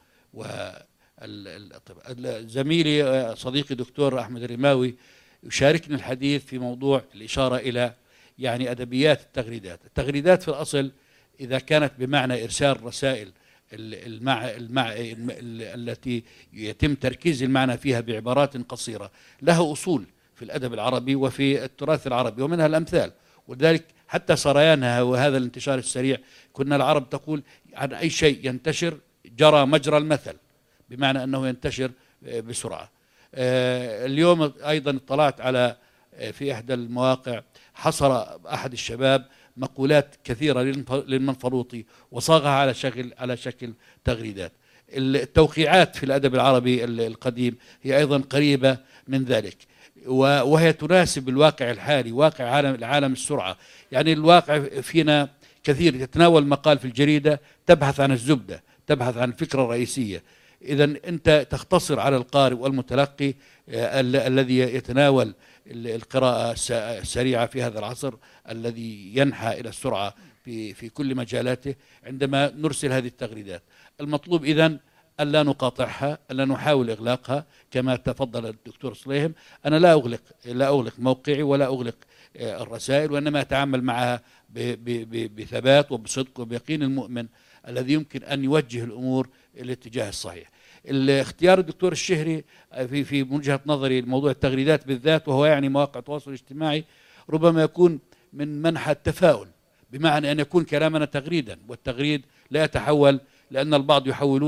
وزميلي صديقي دكتور أحمد الرماوي يشاركني الحديث في موضوع الإشارة إلى يعني أدبيات التغريدات. التغريدات في الأصل إذا كانت بمعنى إرسال رسائل المع... المع... التي يتم تركيز المعنى فيها بعبارات قصيرة لها أصول في الأدب العربي وفي التراث العربي ومنها الأمثال، ولذلك حتى سريانها وهذا الانتشار السريع كنا العرب تقول عن أي شيء ينتشر جرى مجرى المثل، بمعنى أنه ينتشر بسرعة. اليوم أيضا اطلعت على في إحدى المواقع حصر أحد الشباب مقولات كثيرة للمنفلوطي وصاغها على شكل على شكل تغريدات. التوقيعات في الأدب العربي القديم هي أيضا قريبة من ذلك، وهي تناسب الواقع الحالي، واقع عالم العالم السرعة. يعني الواقع فينا كثير يتناول مقال في الجريدة تبحث عن الزبدة، تبحث عن الفكرة الرئيسية. إذا أنت تختصر على القارئ والمتلقي الذي يتناول القراءة السريعة في هذا العصر الذي ينحى إلى السرعة في في كل مجالاته عندما نرسل هذه التغريدات. المطلوب إذن ألا نقاطعها، ألا نحاول إغلاقها كما تفضل الدكتور صليهم. أنا لا أغلق لا أغلق موقعي ولا أغلق الرسائل، وإنما أتعامل معها بثبات وبصدق وبيقين المؤمن الذي يمكن أن يوجه الأمور الاتجاه الصحيح. الاختيار الدكتور الشهري في في وجهة نظري موضوع التغريدات بالذات، وهو يعني مواقع التواصل الاجتماعي، ربما يكون من منحى التفاؤل، بمعنى أن يكون كلامنا تغريدا، والتغريد لا يتحول، لأن البعض يحولون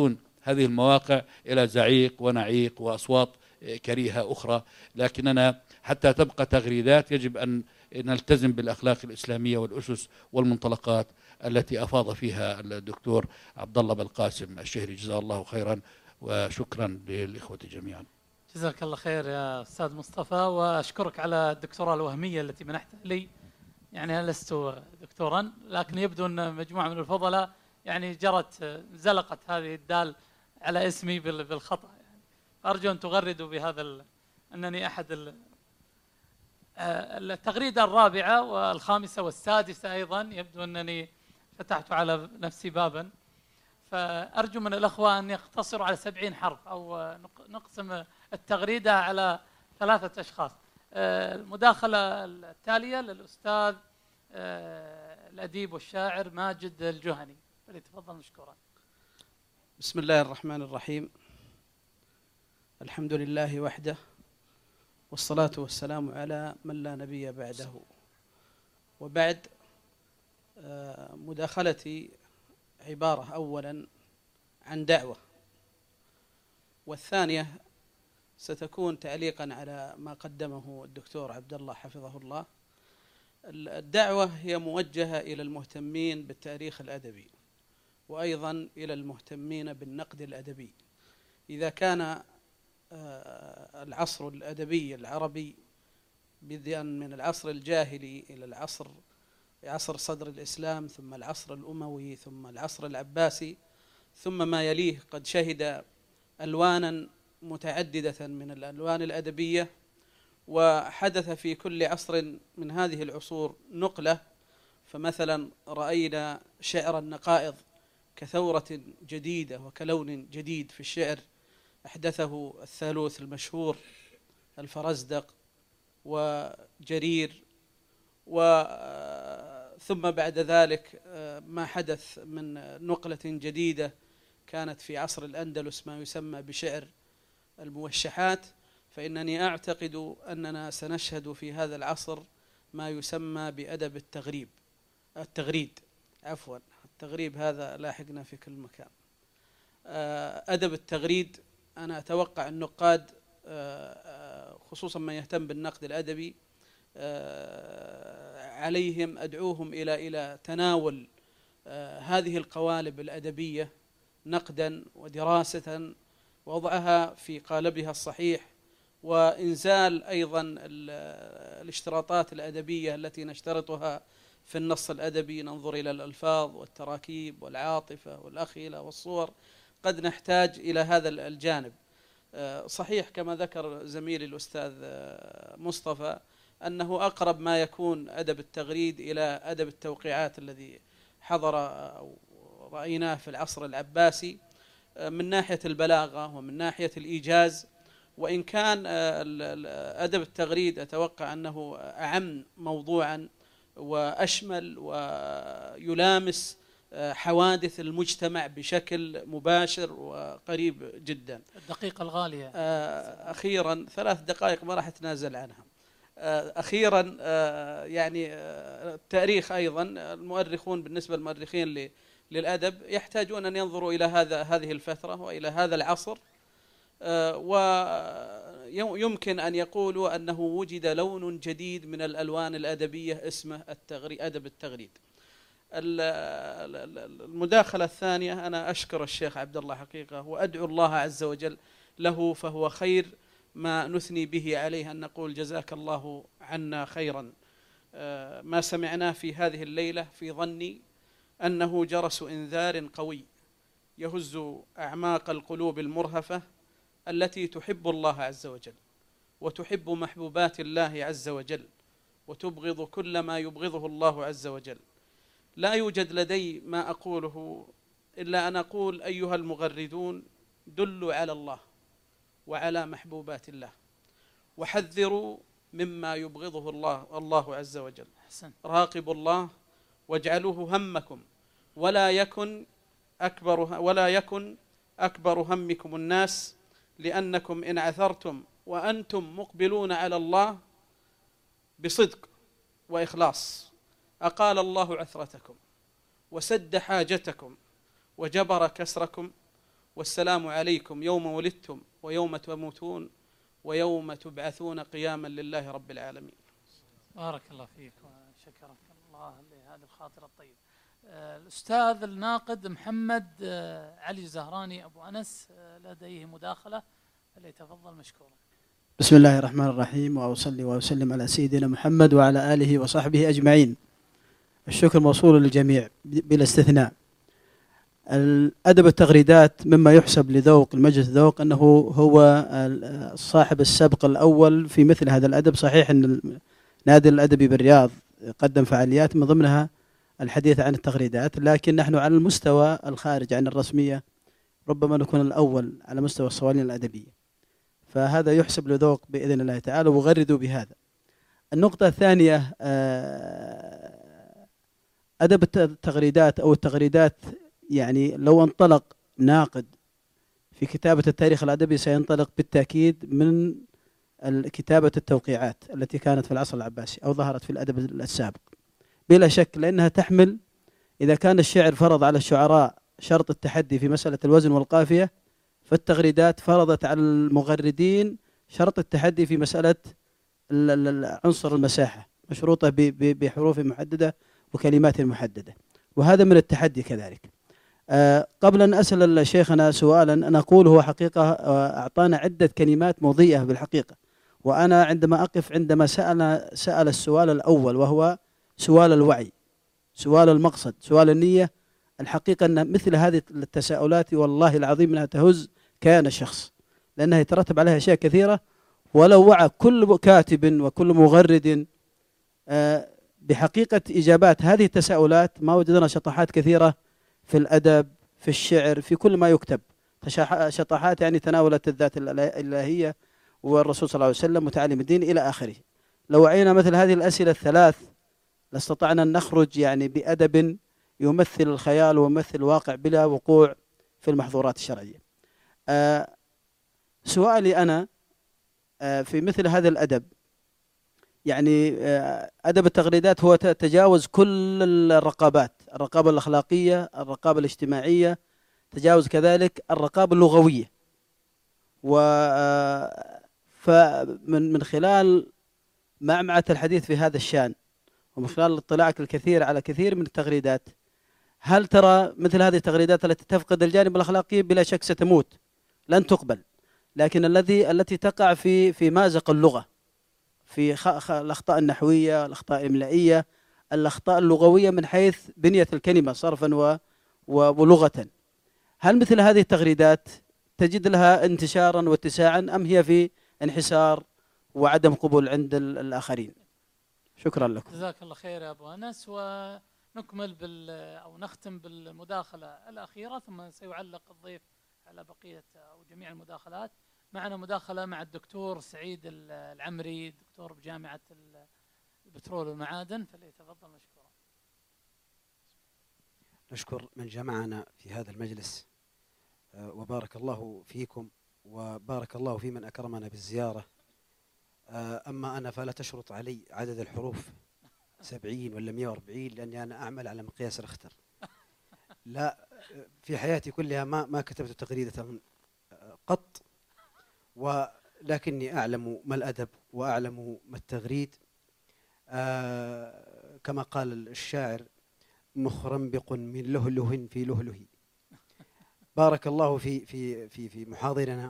هذه المواقع إلى زعيق ونعيق وأصوات كريهة أخرى، لكننا حتى تبقى تغريدات يجب أن نلتزم بالأخلاق الإسلامية والأسس والمنطلقات التي أفاض فيها الدكتور عبد الله بالقاسم الشهري، جزاه الله خيرا، وشكرا للإخوة جميعا. جزاك الله خير يا أستاذ مصطفى، وأشكرك على الدكتوراه الوهمية التي منحتها لي. يعني أنا لست دكتورا، لكن يبدو أن مجموعة من الفضلاء يعني جرت زلقت هذه الدال على اسمي بالخطأ. يعني أرجو أن تغردوا بهذا أنني أحد التغريدة الرابعة والخامسة والسادسة أيضا. يبدو أنني فتحت على نفسي بابا، فأرجو من الأخوة أن يقتصروا على سبعين حرف أو نقسم التغريدة على ثلاثة أشخاص. المداخلة التالية للأستاذ الأديب والشاعر ماجد الجهني، فليتفضل مشكورا. بسم الله الرحمن الرحيم. الحمد لله وحده، والصلاة والسلام على من لا نبي بعده. وبعد، مداخلتي عبارة أولا عن دعوة، والثانية ستكون تعليقا على ما قدمه الدكتور عبد الله حفظه الله. الدعوة هي موجهة إلى المهتمين بالتاريخ الأدبي، وأيضا إلى المهتمين بالنقد الأدبي. إذا كان العصر الأدبي العربي بدءا من العصر الجاهلي إلى العصر عصر صدر الإسلام، ثم العصر الأموي، ثم العصر العباسي، ثم ما يليه، قد شهد ألوانا متعددة من الألوان الأدبية، وحدث في كل عصر من هذه العصور نقلة. فمثلا رأينا شعر النقائض كثورة جديدة وكلون جديد في الشعر أحدثه الثالوث المشهور الفرزدق وجرير، وثم بعد ذلك ما حدث من نقلة جديدة كانت في عصر الأندلس ما يسمى بشعر الموشحات. فإنني أعتقد أننا سنشهد في هذا العصر ما يسمى بأدب التغريب التغريد عفوا التغريب هذا لاحقنا في كل مكان. أدب التغريد، أنا أتوقع النقاد خصوصا من يهتم بالنقد الأدبي عليهم أدعوهم إلى إلى تناول هذه القوالب الأدبية نقدا ودراسة، ووضعها في قالبها الصحيح، وإنزال أيضا الاشتراطات الأدبية التي نشترطها في النص الأدبي. ننظر إلى الألفاظ والتراكيب والعاطفة والأخيلة والصور، قد نحتاج إلى هذا الجانب. صحيح كما ذكر زميلي الأستاذ مصطفى أنه أقرب ما يكون أدب التغريد إلى أدب التوقيعات الذي حضر أو رأيناه في العصر العباسي من ناحية البلاغة ومن ناحية الإيجاز، وإن كان أدب التغريد أتوقع أنه أعم موضوعا وأشمل ويلامس حوادث المجتمع بشكل مباشر وقريب جدا. الدقيقة الغالية أخيرا، ثلاث دقائق ما راح أتنازل عنها. أخيرا يعني التاريخ أيضا، المؤرخون بالنسبة للمؤرخين للأدب يحتاجون أن ينظروا إلى هذا هذه الفترة وإلى هذا العصر، ويمكن أن يقولوا أنه وجد لون جديد من الألوان الأدبية اسمه التغريد، أدب التغريد. المداخلة الثانية، أنا أشكر الشيخ عبد الله حقيقة وأدعو الله عز وجل له، فهو خير ما نثني به عليه أن نقول جزاك الله عنا خيرا. ما سمعناه في هذه الليلة في ظني أنه جرس إنذار قوي يهز أعماق القلوب المرهفة التي تحب الله عز وجل وتحب محبوبات الله عز وجل وتبغض كل ما يبغضه الله عز وجل. لا يوجد لدي ما أقوله إلا أن أقول أيها المغردون، دلوا على الله وعلى محبوبات الله، وحذروا مما يبغضه الله الله عز وجل. راقبوا الله واجعلوه همكم، ولا يكن أكبر ولا يكن أكبر همكم الناس، لأنكم إن عثرتم وأنتم مقبلون على الله بصدق وإخلاص أقال الله عثرتكم وسد حاجتكم وجبر كسركم والسلام عليكم يوم ولدتم ويوم تموتون ويوم تبعثون قياما لله رب العالمين. بارك الله فيك وشكرك الله لهذه الخاطرة الطيبة. الأستاذ الناقد محمد علي زهراني أبو أنس لديه مداخلة، فليتفضل مشكورا. بسم الله الرحمن الرحيم، وأصلي وأسلم على سيدنا محمد وعلى آله وصحبه أجمعين. الشكر موصول للجميع بلا استثناء. الأدب التغريدات مما يحسب لذوق المجلس ذوق أنه هو صاحب السبق الأول في مثل هذا الأدب. صحيح أن النادي الأدبي بالرياض قدم فعاليات من ضمنها الحديث عن التغريدات، لكن نحن على المستوى الخارج عن الرسمية ربما نكون الأول على مستوى الصوالين الأدبية، فهذا يحسب لذوق بإذن الله تعالى، وغردوا بهذا. النقطة الثانية، أدب التغريدات أو التغريدات، يعني لو انطلق ناقد في كتابة التاريخ الأدبي سينطلق بالتأكيد من كتابة التوقيعات التي كانت في العصر العباسي أو ظهرت في الأدب السابق بلا شك، لأنها تحمل، إذا كان الشعر فرض على الشعراء شرط التحدي في مسألة الوزن والقافية، فالتغريدات فرضت على المغردين شرط التحدي في مسألة عنصر المساحة، مشروطة بحروف محددة وكلمات محددة، وهذا من التحدي كذلك. أه قبل أن أسأل شيخنا سؤالا، أنا أقول هو حقيقة أعطانا عدة كلمات مضيئة بالحقيقة، وأنا عندما أقف عندما سأل سأل السؤال الأول وهو سؤال الوعي، سؤال المقصد، سؤال النية، الحقيقة أن مثل هذه التساؤلات والله العظيم أنها تهز كيان الشخص، لأنها يترتب عليها أشياء كثيرة، ولو وعى كل كاتب وكل مغرد أه بحقيقة إجابات هذه التساؤلات ما وجدنا شطحات كثيرة في الأدب، في الشعر، في كل ما يكتب، شطحات يعني تناولت الذات الإلهية والرسول صلى الله عليه وسلم وتعاليم الدين إلى آخره. لو وعينا مثل هذه الأسئلة الثلاث لاستطعنا أن نخرج يعني بأدب يمثل الخيال ويمثل الواقع بلا وقوع في المحظورات الشرعية. أه سؤالي أنا أه في مثل هذا الأدب، يعني أدب التغريدات هو تجاوز كل الرقابات، الرقابة الأخلاقية، الرقابة الاجتماعية، تجاوز كذلك الرقابة اللغوية. فمن من خلال معمعة الحديث في هذا الشأن ومن خلال اطلاعك الكثير على كثير من التغريدات، هل ترى مثل هذه التغريدات التي تفقد الجانب الأخلاقي بلا شك ستموت، لن تقبل، لكن الذي التي تقع في في مازق اللغة، في الأخطاء النحوية، الأخطاء الإملائية، الأخطاء اللغوية من حيث بنية الكلمة صرفا ولغة، هل مثل هذه التغريدات تجد لها انتشارا واتساعا أم هي في انحسار وعدم قبول عند الآخرين؟ شكرا لكم. جزاك الله خير يا أبو أنس، ونكمل بال أو نختم بالمداخلة الأخيرة، ثم سيعلق الضيف على بقية أو جميع المداخلات. معنا مداخلة مع الدكتور سعيد العمري، دكتور بجامعة البترول والمعادن، فليتفضل مشكورا. نشكر من جمعنا في هذا المجلس، وبارك الله فيكم وبارك الله في من أكرمنا بالزيارة. أما أنا فلا تشرط علي عدد الحروف سبعين ولا مئة وأربعين، لأني أنا أعمل على مقياس الأختر. لا، في حياتي كلها ما ما كتبت تغريدة قط، ولكني أعلم ما الأدب وأعلم ما التغريد. آه كما قال الشاعر: مخرنبق من لهله في لهله. بارك الله في في في في محاضرنا،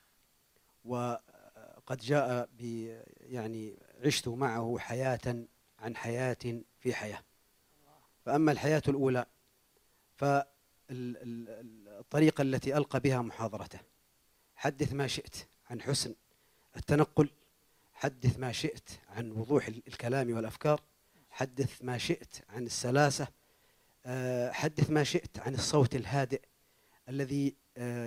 وقد جاء ب يعني عشت معه حياة عن حياة في حياة. فأما الحياة الأولى فالطريقة التي ألقى بها محاضرته: حدث ما شئت عن حسن التنقل، حدث ما شئت عن وضوح الكلام والأفكار، حدث ما شئت عن السلاسة، حدث ما شئت عن الصوت الهادئ الذي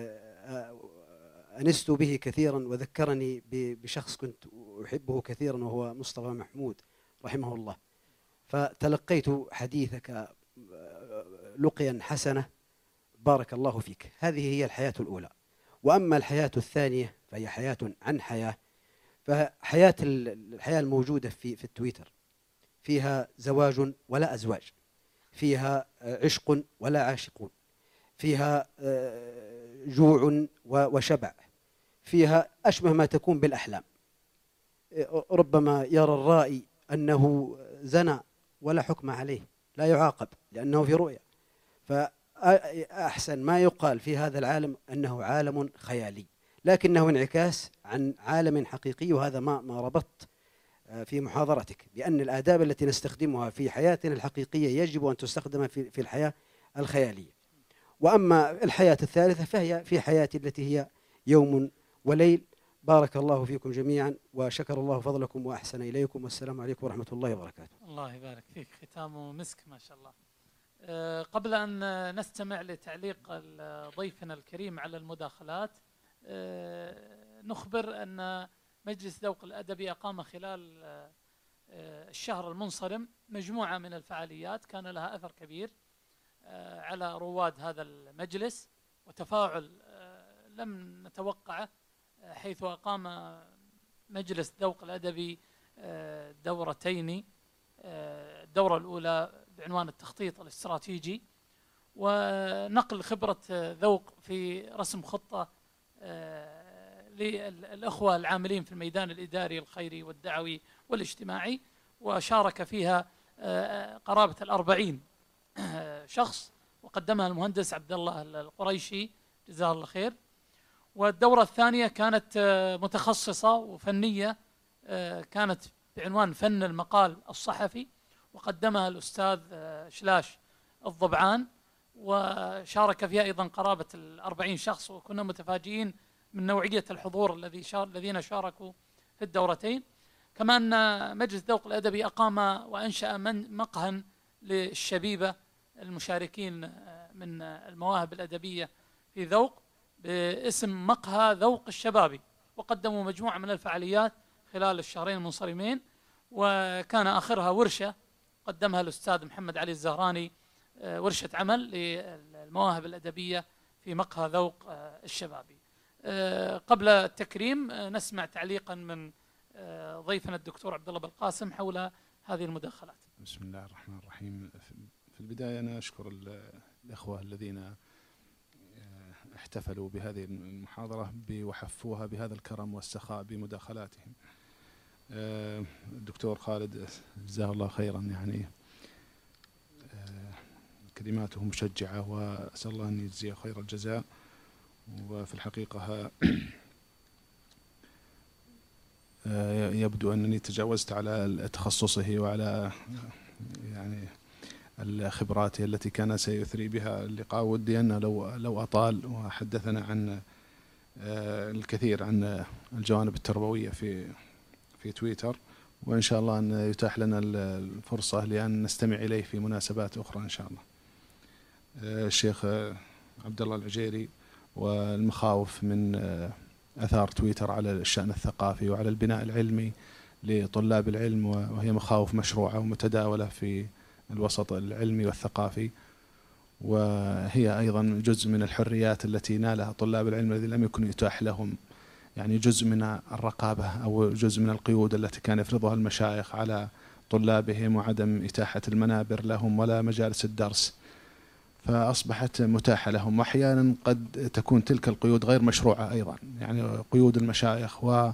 أنست به كثيرا وذكرني بشخص كنت أحبه كثيرا وهو مصطفى محمود رحمه الله. فتلقيت حديثك لقيا حسنة، بارك الله فيك. هذه هي الحياة الأولى. وأما الحياة الثانية فهي حياة عن حياة. فحياة الحياة الموجودة في في التويتر فيها زواج ولا أزواج، فيها عشق ولا عاشقون، فيها جوع وشبع، فيها أشبه ما تكون بالأحلام. ربما يرى الرائي أنه زنى ولا حكم عليه، لا يعاقب لأنه في رؤيا. فأحسن ما يقال في هذا العالم أنه عالم خيالي، لكنه انعكاس عن عالم حقيقي. وهذا ما ما ربطت في محاضرتك بأن الآداب التي نستخدمها في حياتنا الحقيقية يجب أن تستخدم في في الحياة الخيالية. وأما الحياة الثالثة فهي في حياتي التي هي يوم وليل. بارك الله فيكم جميعا، وشكر الله فضلكم وأحسن إليكم، والسلام عليكم ورحمة الله وبركاته. الله يبارك فيك، ختام مسك ما شاء الله. أه قبل أن نستمع لتعليق ضيفنا الكريم على المداخلات، أه نخبر أن مجلس ذوق الأدبي أقام خلال أه الشهر المنصرم مجموعة من الفعاليات كان لها أثر كبير أه على رواد هذا المجلس، وتفاعل أه لم نتوقعه، حيث أقام مجلس ذوق الأدبي دورتين. الدورة الأولى بعنوان التخطيط الاستراتيجي، ونقل خبرة ذوق في رسم خطة للأخوة العاملين في الميدان الإداري الخيري والدعوي والاجتماعي، وشارك فيها قرابة الأربعين شخص، وقدمها المهندس عبد الله القريشي جزاه الله خير. والدورة الثانية كانت متخصصة وفنية، كانت بعنوان فن المقال الصحفي، وقدمها الأستاذ شلاش الضبعان، وشارك فيها أيضا قرابة الأربعين شخص، وكنا متفاجئين من نوعية الحضور الذي شار الذين شاركوا في الدورتين. كما أن مجلس ذوق الأدبي أقام وأنشأ من مقهى للشبيبة المشاركين من المواهب الأدبية في ذوق باسم مقهى ذوق الشبابي، وقدموا مجموعة من الفعاليات خلال الشهرين المنصرمين، وكان آخرها ورشة قدمها الأستاذ محمد علي الزهراني، ورشة عمل للمواهب الأدبية في مقهى ذوق الشبابي. قبل التكريم نسمع تعليقا من ضيفنا الدكتور عبد الله بالقاسم حول هذه المداخلات. بسم الله الرحمن الرحيم. في البداية أنا أشكر الأخوة الذين احتفلوا بهذه المحاضرة وحفوها بهذا الكرم والسخاء بمداخلاتهم. الدكتور خالد جزاه الله خيرا، يعني كلماته مشجعة، وأسأل الله أن يجزيه خير الجزاء. وفي الحقيقة يبدو أنني تجاوزت على تخصصه وعلى يعني الخبرات التي كان سيثري بها اللقاء. ودي أن لو لو أطال وحدثنا عن الكثير عن الجوانب التربوية في في تويتر، وإن شاء الله أن يتاح لنا الفرصة لأن نستمع إليه في مناسبات أخرى إن شاء الله. الشيخ عبد الله العجيري والمخاوف من أثار تويتر على الشأن الثقافي وعلى البناء العلمي لطلاب العلم، وهي مخاوف مشروعة ومتداولة في الوسط العلمي والثقافي، وهي أيضا جزء من الحريات التي نالها طلاب العلم الذي لم يكن يتاح لهم، يعني جزء من الرقابة أو جزء من القيود التي كان يفرضها المشايخ على طلابهم، وعدم إتاحة المنابر لهم ولا مجالس الدرس، فأصبحت متاحة لهم. وأحيانا قد تكون تلك القيود غير مشروعة أيضا، يعني قيود المشايخ و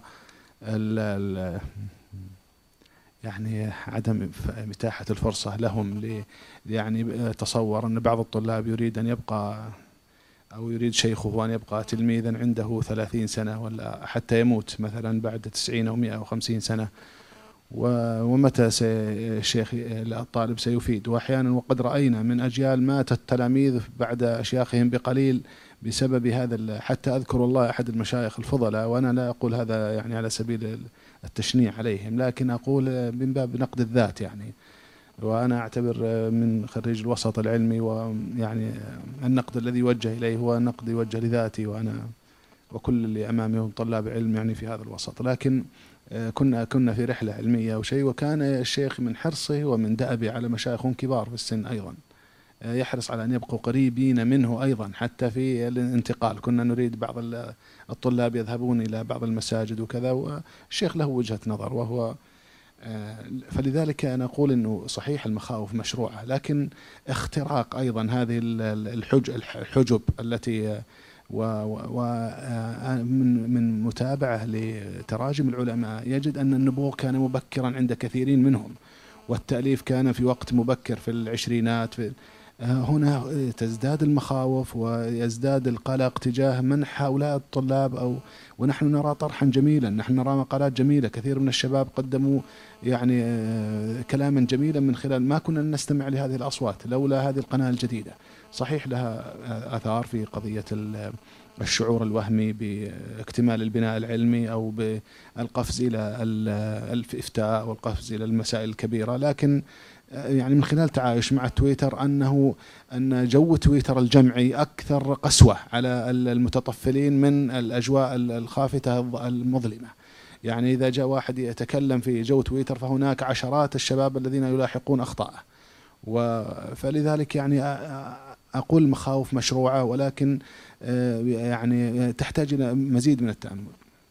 يعني عدم إتاحة الفرصة لهم ل يعني تصور أن بعض الطلاب يريد أن يبقى أو يريد شيخه أن يبقى تلميذا عنده ثلاثين سنة ولا حتى يموت مثلا بعد تسعين أو مئة وخمسين سنة، ومتى الشيخ الطالب سيفيد. وأحيانا وقد رأينا من أجيال مات التلاميذ بعد أشياخهم بقليل بسبب هذا. حتى أذكر الله أحد المشايخ الفضلاء، وأنا لا أقول هذا يعني على سبيل التشنيع عليهم، لكن أقول من باب نقد الذات، يعني وأنا أعتبر من خريج الوسط العلمي، ويعني النقد الذي يوجه إليه هو نقد يوجه لذاتي، وأنا وكل اللي أمامي هم طلاب علم يعني في هذا الوسط. لكن كنا كنا في رحلة علمية وشيء، وكان الشيخ من حرصه ومن دأبه على مشايخ كبار في السن أيضا يحرص على أن يبقوا قريبين منه أيضا حتى في الانتقال. كنا نريد بعض الطلاب يذهبون إلى بعض المساجد وكذا، والشيخ له وجهة نظر وهو فلذلك أنا أقول أنه صحيح المخاوف مشروعة، لكن اختراق أيضا هذه الحج الحجب التي ومن من متابعة لتراجم العلماء يجد أن النبوغ كان مبكرا عند كثيرين منهم، والتأليف كان في وقت مبكر في العشرينات. في هنا تزداد المخاوف ويزداد القلق تجاه منح هؤلاء الطلاب، أو ونحن نرى طرحا جميلا، نحن نرى مقالات جميلة، كثير من الشباب قدموا يعني كلاما جميلا من خلال ما كنا نستمع لهذه الأصوات لولا هذه القناة الجديدة. صحيح لها آثار في قضية الشعور الوهمي باكتمال البناء العلمي أو بالقفز إلى الإفتاء والقفز إلى المسائل الكبيرة، لكن يعني من خلال تعايش مع تويتر أنه أن جو تويتر الجمعي أكثر قسوة على المتطفلين من الأجواء الخافتة المظلمة. يعني إذا جاء واحد يتكلم في جو تويتر فهناك عشرات الشباب الذين يلاحقون أخطاءه، فلذلك يعني أقول مخاوف مشروعة، ولكن يعني تحتاج إلى مزيد من التأمل.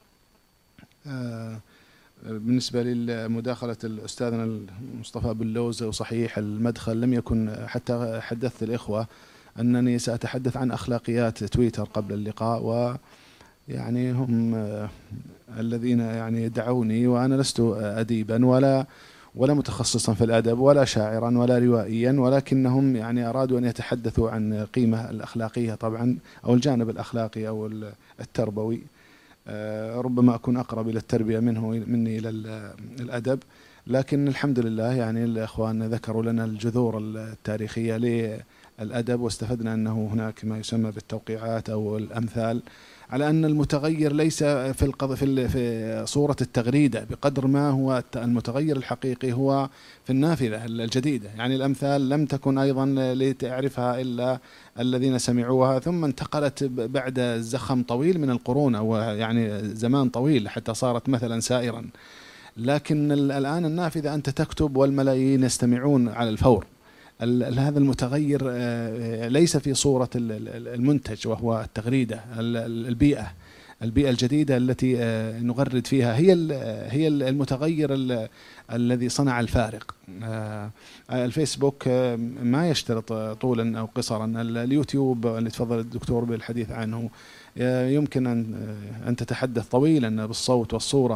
بالنسبة لمداخلة الأستاذنا مصطفى باللوز، وصحيح المدخل لم يكن، حتى حدثت الإخوة أنني سأتحدث عن أخلاقيات تويتر قبل اللقاء، ويعني هم الذين يعني دعوني، وأنا لست أديبا ولا ولا متخصصا في الأدب ولا شاعرا ولا روائيا، ولكنهم يعني أرادوا أن يتحدثوا عن قيمة الأخلاقية طبعا، أو الجانب الأخلاقي أو التربوي. ربما أكون أقرب إلى التربية منه مني إلى الأدب، لكن الحمد لله يعني الإخوان ذكروا لنا الجذور التاريخية للأدب، واستفدنا أنه هناك ما يسمى بالتوقيعات أو الأمثال، على أن المتغير ليس في القض في في صورة التغريدة بقدر ما هو المتغير الحقيقي هو في النافذة الجديدة. يعني الأمثال لم تكن أيضا لتعرفها إلا الذين سمعوها، ثم انتقلت بعد زخم طويل من القرون أو يعني زمان طويل حتى صارت مثلا سائرا. لكن الآن النافذة أنت تكتب والملايين يستمعون على الفور. هذا المتغير ليس في صورة المنتج وهو التغريدة، البيئة البيئة الجديدة التي نغرد فيها هي هي المتغير الذي صنع الفارق. الفيسبوك ما يشترط طولا أو قصرا، اليوتيوب اللي تفضل الدكتور بالحديث عنه يمكن أن تتحدث طويلا بالصوت والصورة.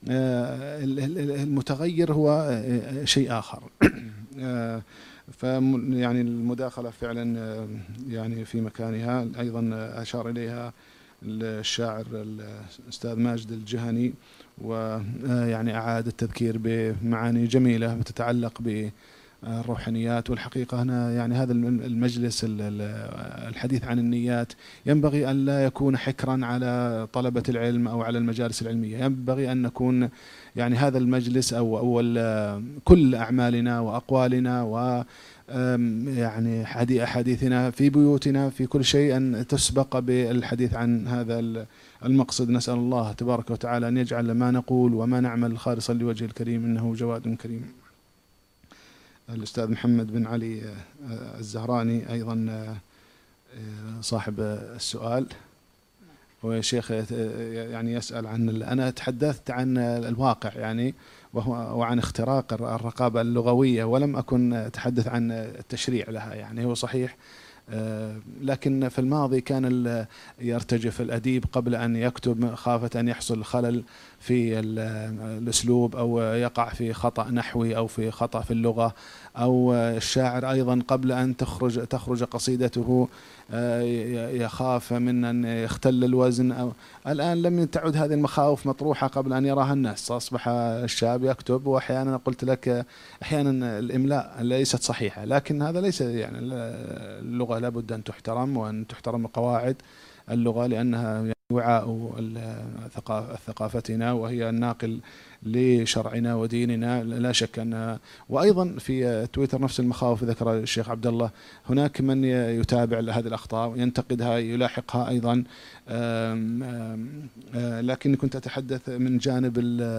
المتغير هو شيء آخر. ف يعني المداخلة فعلا يعني في مكانها. أيضا أشار إليها الشاعر الأستاذ ماجد الجهني، ويعني أعاد التذكير بمعاني جميلة تتعلق بالروحانيات. والحقيقة هنا يعني هذا المجلس الحديث عن النيات ينبغي أن لا يكون حكرا على طلبة العلم أو على المجالس العلمية، ينبغي أن نكون يعني هذا المجلس أو أول كل أعمالنا وأقوالنا و يعني أحاديثنا في بيوتنا في كل شيء أن تسبق بالحديث عن هذا المقصد. نسأل الله تبارك وتعالى أن يجعل ما نقول وما نعمل خالصا لوجه الكريم، إنه جواد كريم. الأستاذ محمد بن علي الزهراني أيضا صاحب السؤال، وشيخ يعني يسأل عن، أنا تحدثت عن الواقع يعني وعن اختراق الرقابة اللغوية، ولم أكن أتحدث عن التشريع لها. يعني هو صحيح، لكن في الماضي كان يرتجف الأديب قبل أن يكتب خافة أن يحصل خلل في الأسلوب أو يقع في خطأ نحوي أو في خطأ في اللغة، أو الشاعر أيضا قبل أن تخرج تخرج قصيدته يخاف من أن يختل الوزن. أو الآن لم تعد هذه المخاوف مطروحة قبل أن يراها الناس، أصبح الشاب يكتب، وأحيانا قلت لك أحيانا الإملاء ليست صحيحة، لكن هذا ليس يعني اللغة لابد أن تحترم وأن تحترم قواعد اللغة، لأنها وعاء ثقافتنا وهي الناقل لشرعنا وديننا لا شك أنها. وأيضا في تويتر نفس المخاوف ذكر الشيخ عبد الله، هناك من يتابع هذه الأخطاء وينتقدها يلاحقها أيضا. آم آم لكن كنت أتحدث من جانب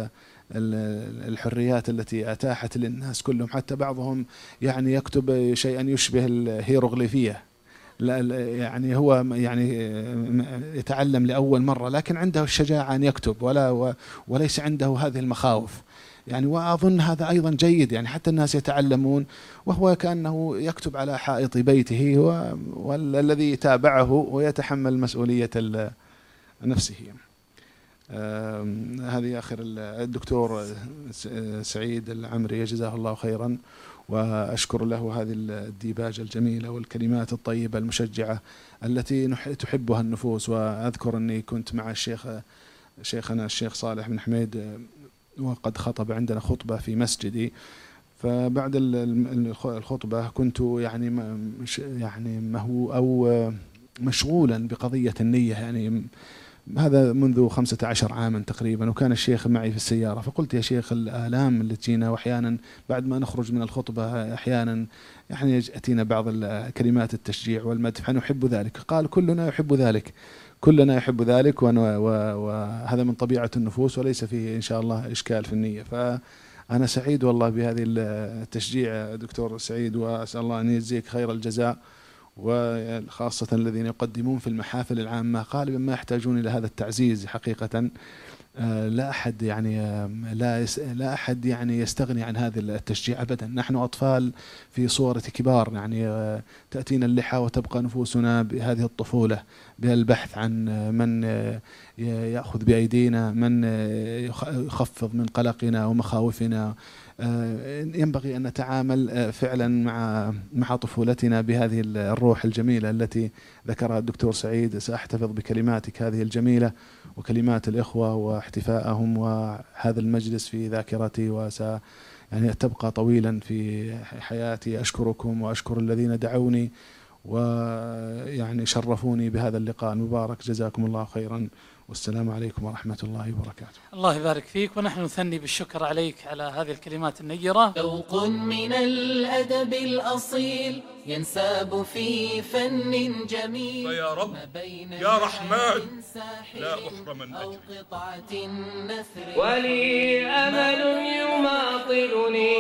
الحريات التي أتاحت للناس كلهم، حتى بعضهم يعني يكتب شيئا يشبه الهيروغليفية يعني هو يعني يتعلم لأول مرة، لكن عنده الشجاعة أن يكتب ولا وليس عنده هذه المخاوف يعني. وأظن هذا أيضا جيد يعني، حتى الناس يتعلمون وهو كأنه يكتب على حائط بيته، والذي تابعه ويتحمل مسؤولية نفسه. هذه آخر الدكتور سعيد العمري جزاه الله خيرا، وأشكر له هذه الديباجة الجميلة والكلمات الطيبة المشجعة التي تحبها النفوس. وأذكر أني كنت مع الشيخ شيخنا الشيخ صالح بن حميد وقد خطب عندنا خطبة في مسجدي، فبعد الخطبة كنت يعني يعني مهو أو مشغولا بقضية النية يعني، هذا منذ خمسة عشر عاما تقريبا، وكان الشيخ معي في السيارة، فقلت يا شيخ الآلام اللي تجينا، وأحيانا بعد ما نخرج من الخطبة أحيانا يعني يأتينا بعض كلمات التشجيع والمدح، فنحب ذلك. قال كلنا يحب ذلك، كلنا يحب ذلك، وهذا من طبيعة النفوس وليس فيه إن شاء الله إشكال في النية. فأنا سعيد والله بهذه التشجيع دكتور سعيد، وأسأل الله أن يجزيك خير الجزاء، وخاصة الذين يقدمون في المحافل العامة غالبا ما يحتاجون إلى هذا التعزيز حقيقة. لا أحد يعني لا لا أحد يعني يستغني عن هذا التشجيع أبدا. نحن أطفال في صورة كبار يعني، تأتينا اللحى وتبقى نفوسنا بهذه الطفولة، بالبحث عن من يأخذ بأيدينا، من يخفض من قلقنا ومخاوفنا. ينبغي أن نتعامل فعلا مع مع طفولتنا بهذه الروح الجميلة التي ذكرها الدكتور سعيد. سأحتفظ بكلماتك هذه الجميلة وكلمات الإخوة واحتفاءهم وهذا المجلس في ذاكرتي، وس يعني تبقى طويلا في حياتي. أشكركم وأشكر الذين دعوني ويعني شرفوني بهذا اللقاء المبارك. جزاكم الله خيرا، والسلام عليكم ورحمة الله وبركاته. الله يبارك فيك، ونحن نثني بالشكر عليك على هذه الكلمات النيرة. ذوق من الأدب الأصيل ينساب في فن جميل، فيا رب يا رحمن لا أحرم الأجر. ولي أمل يماطلني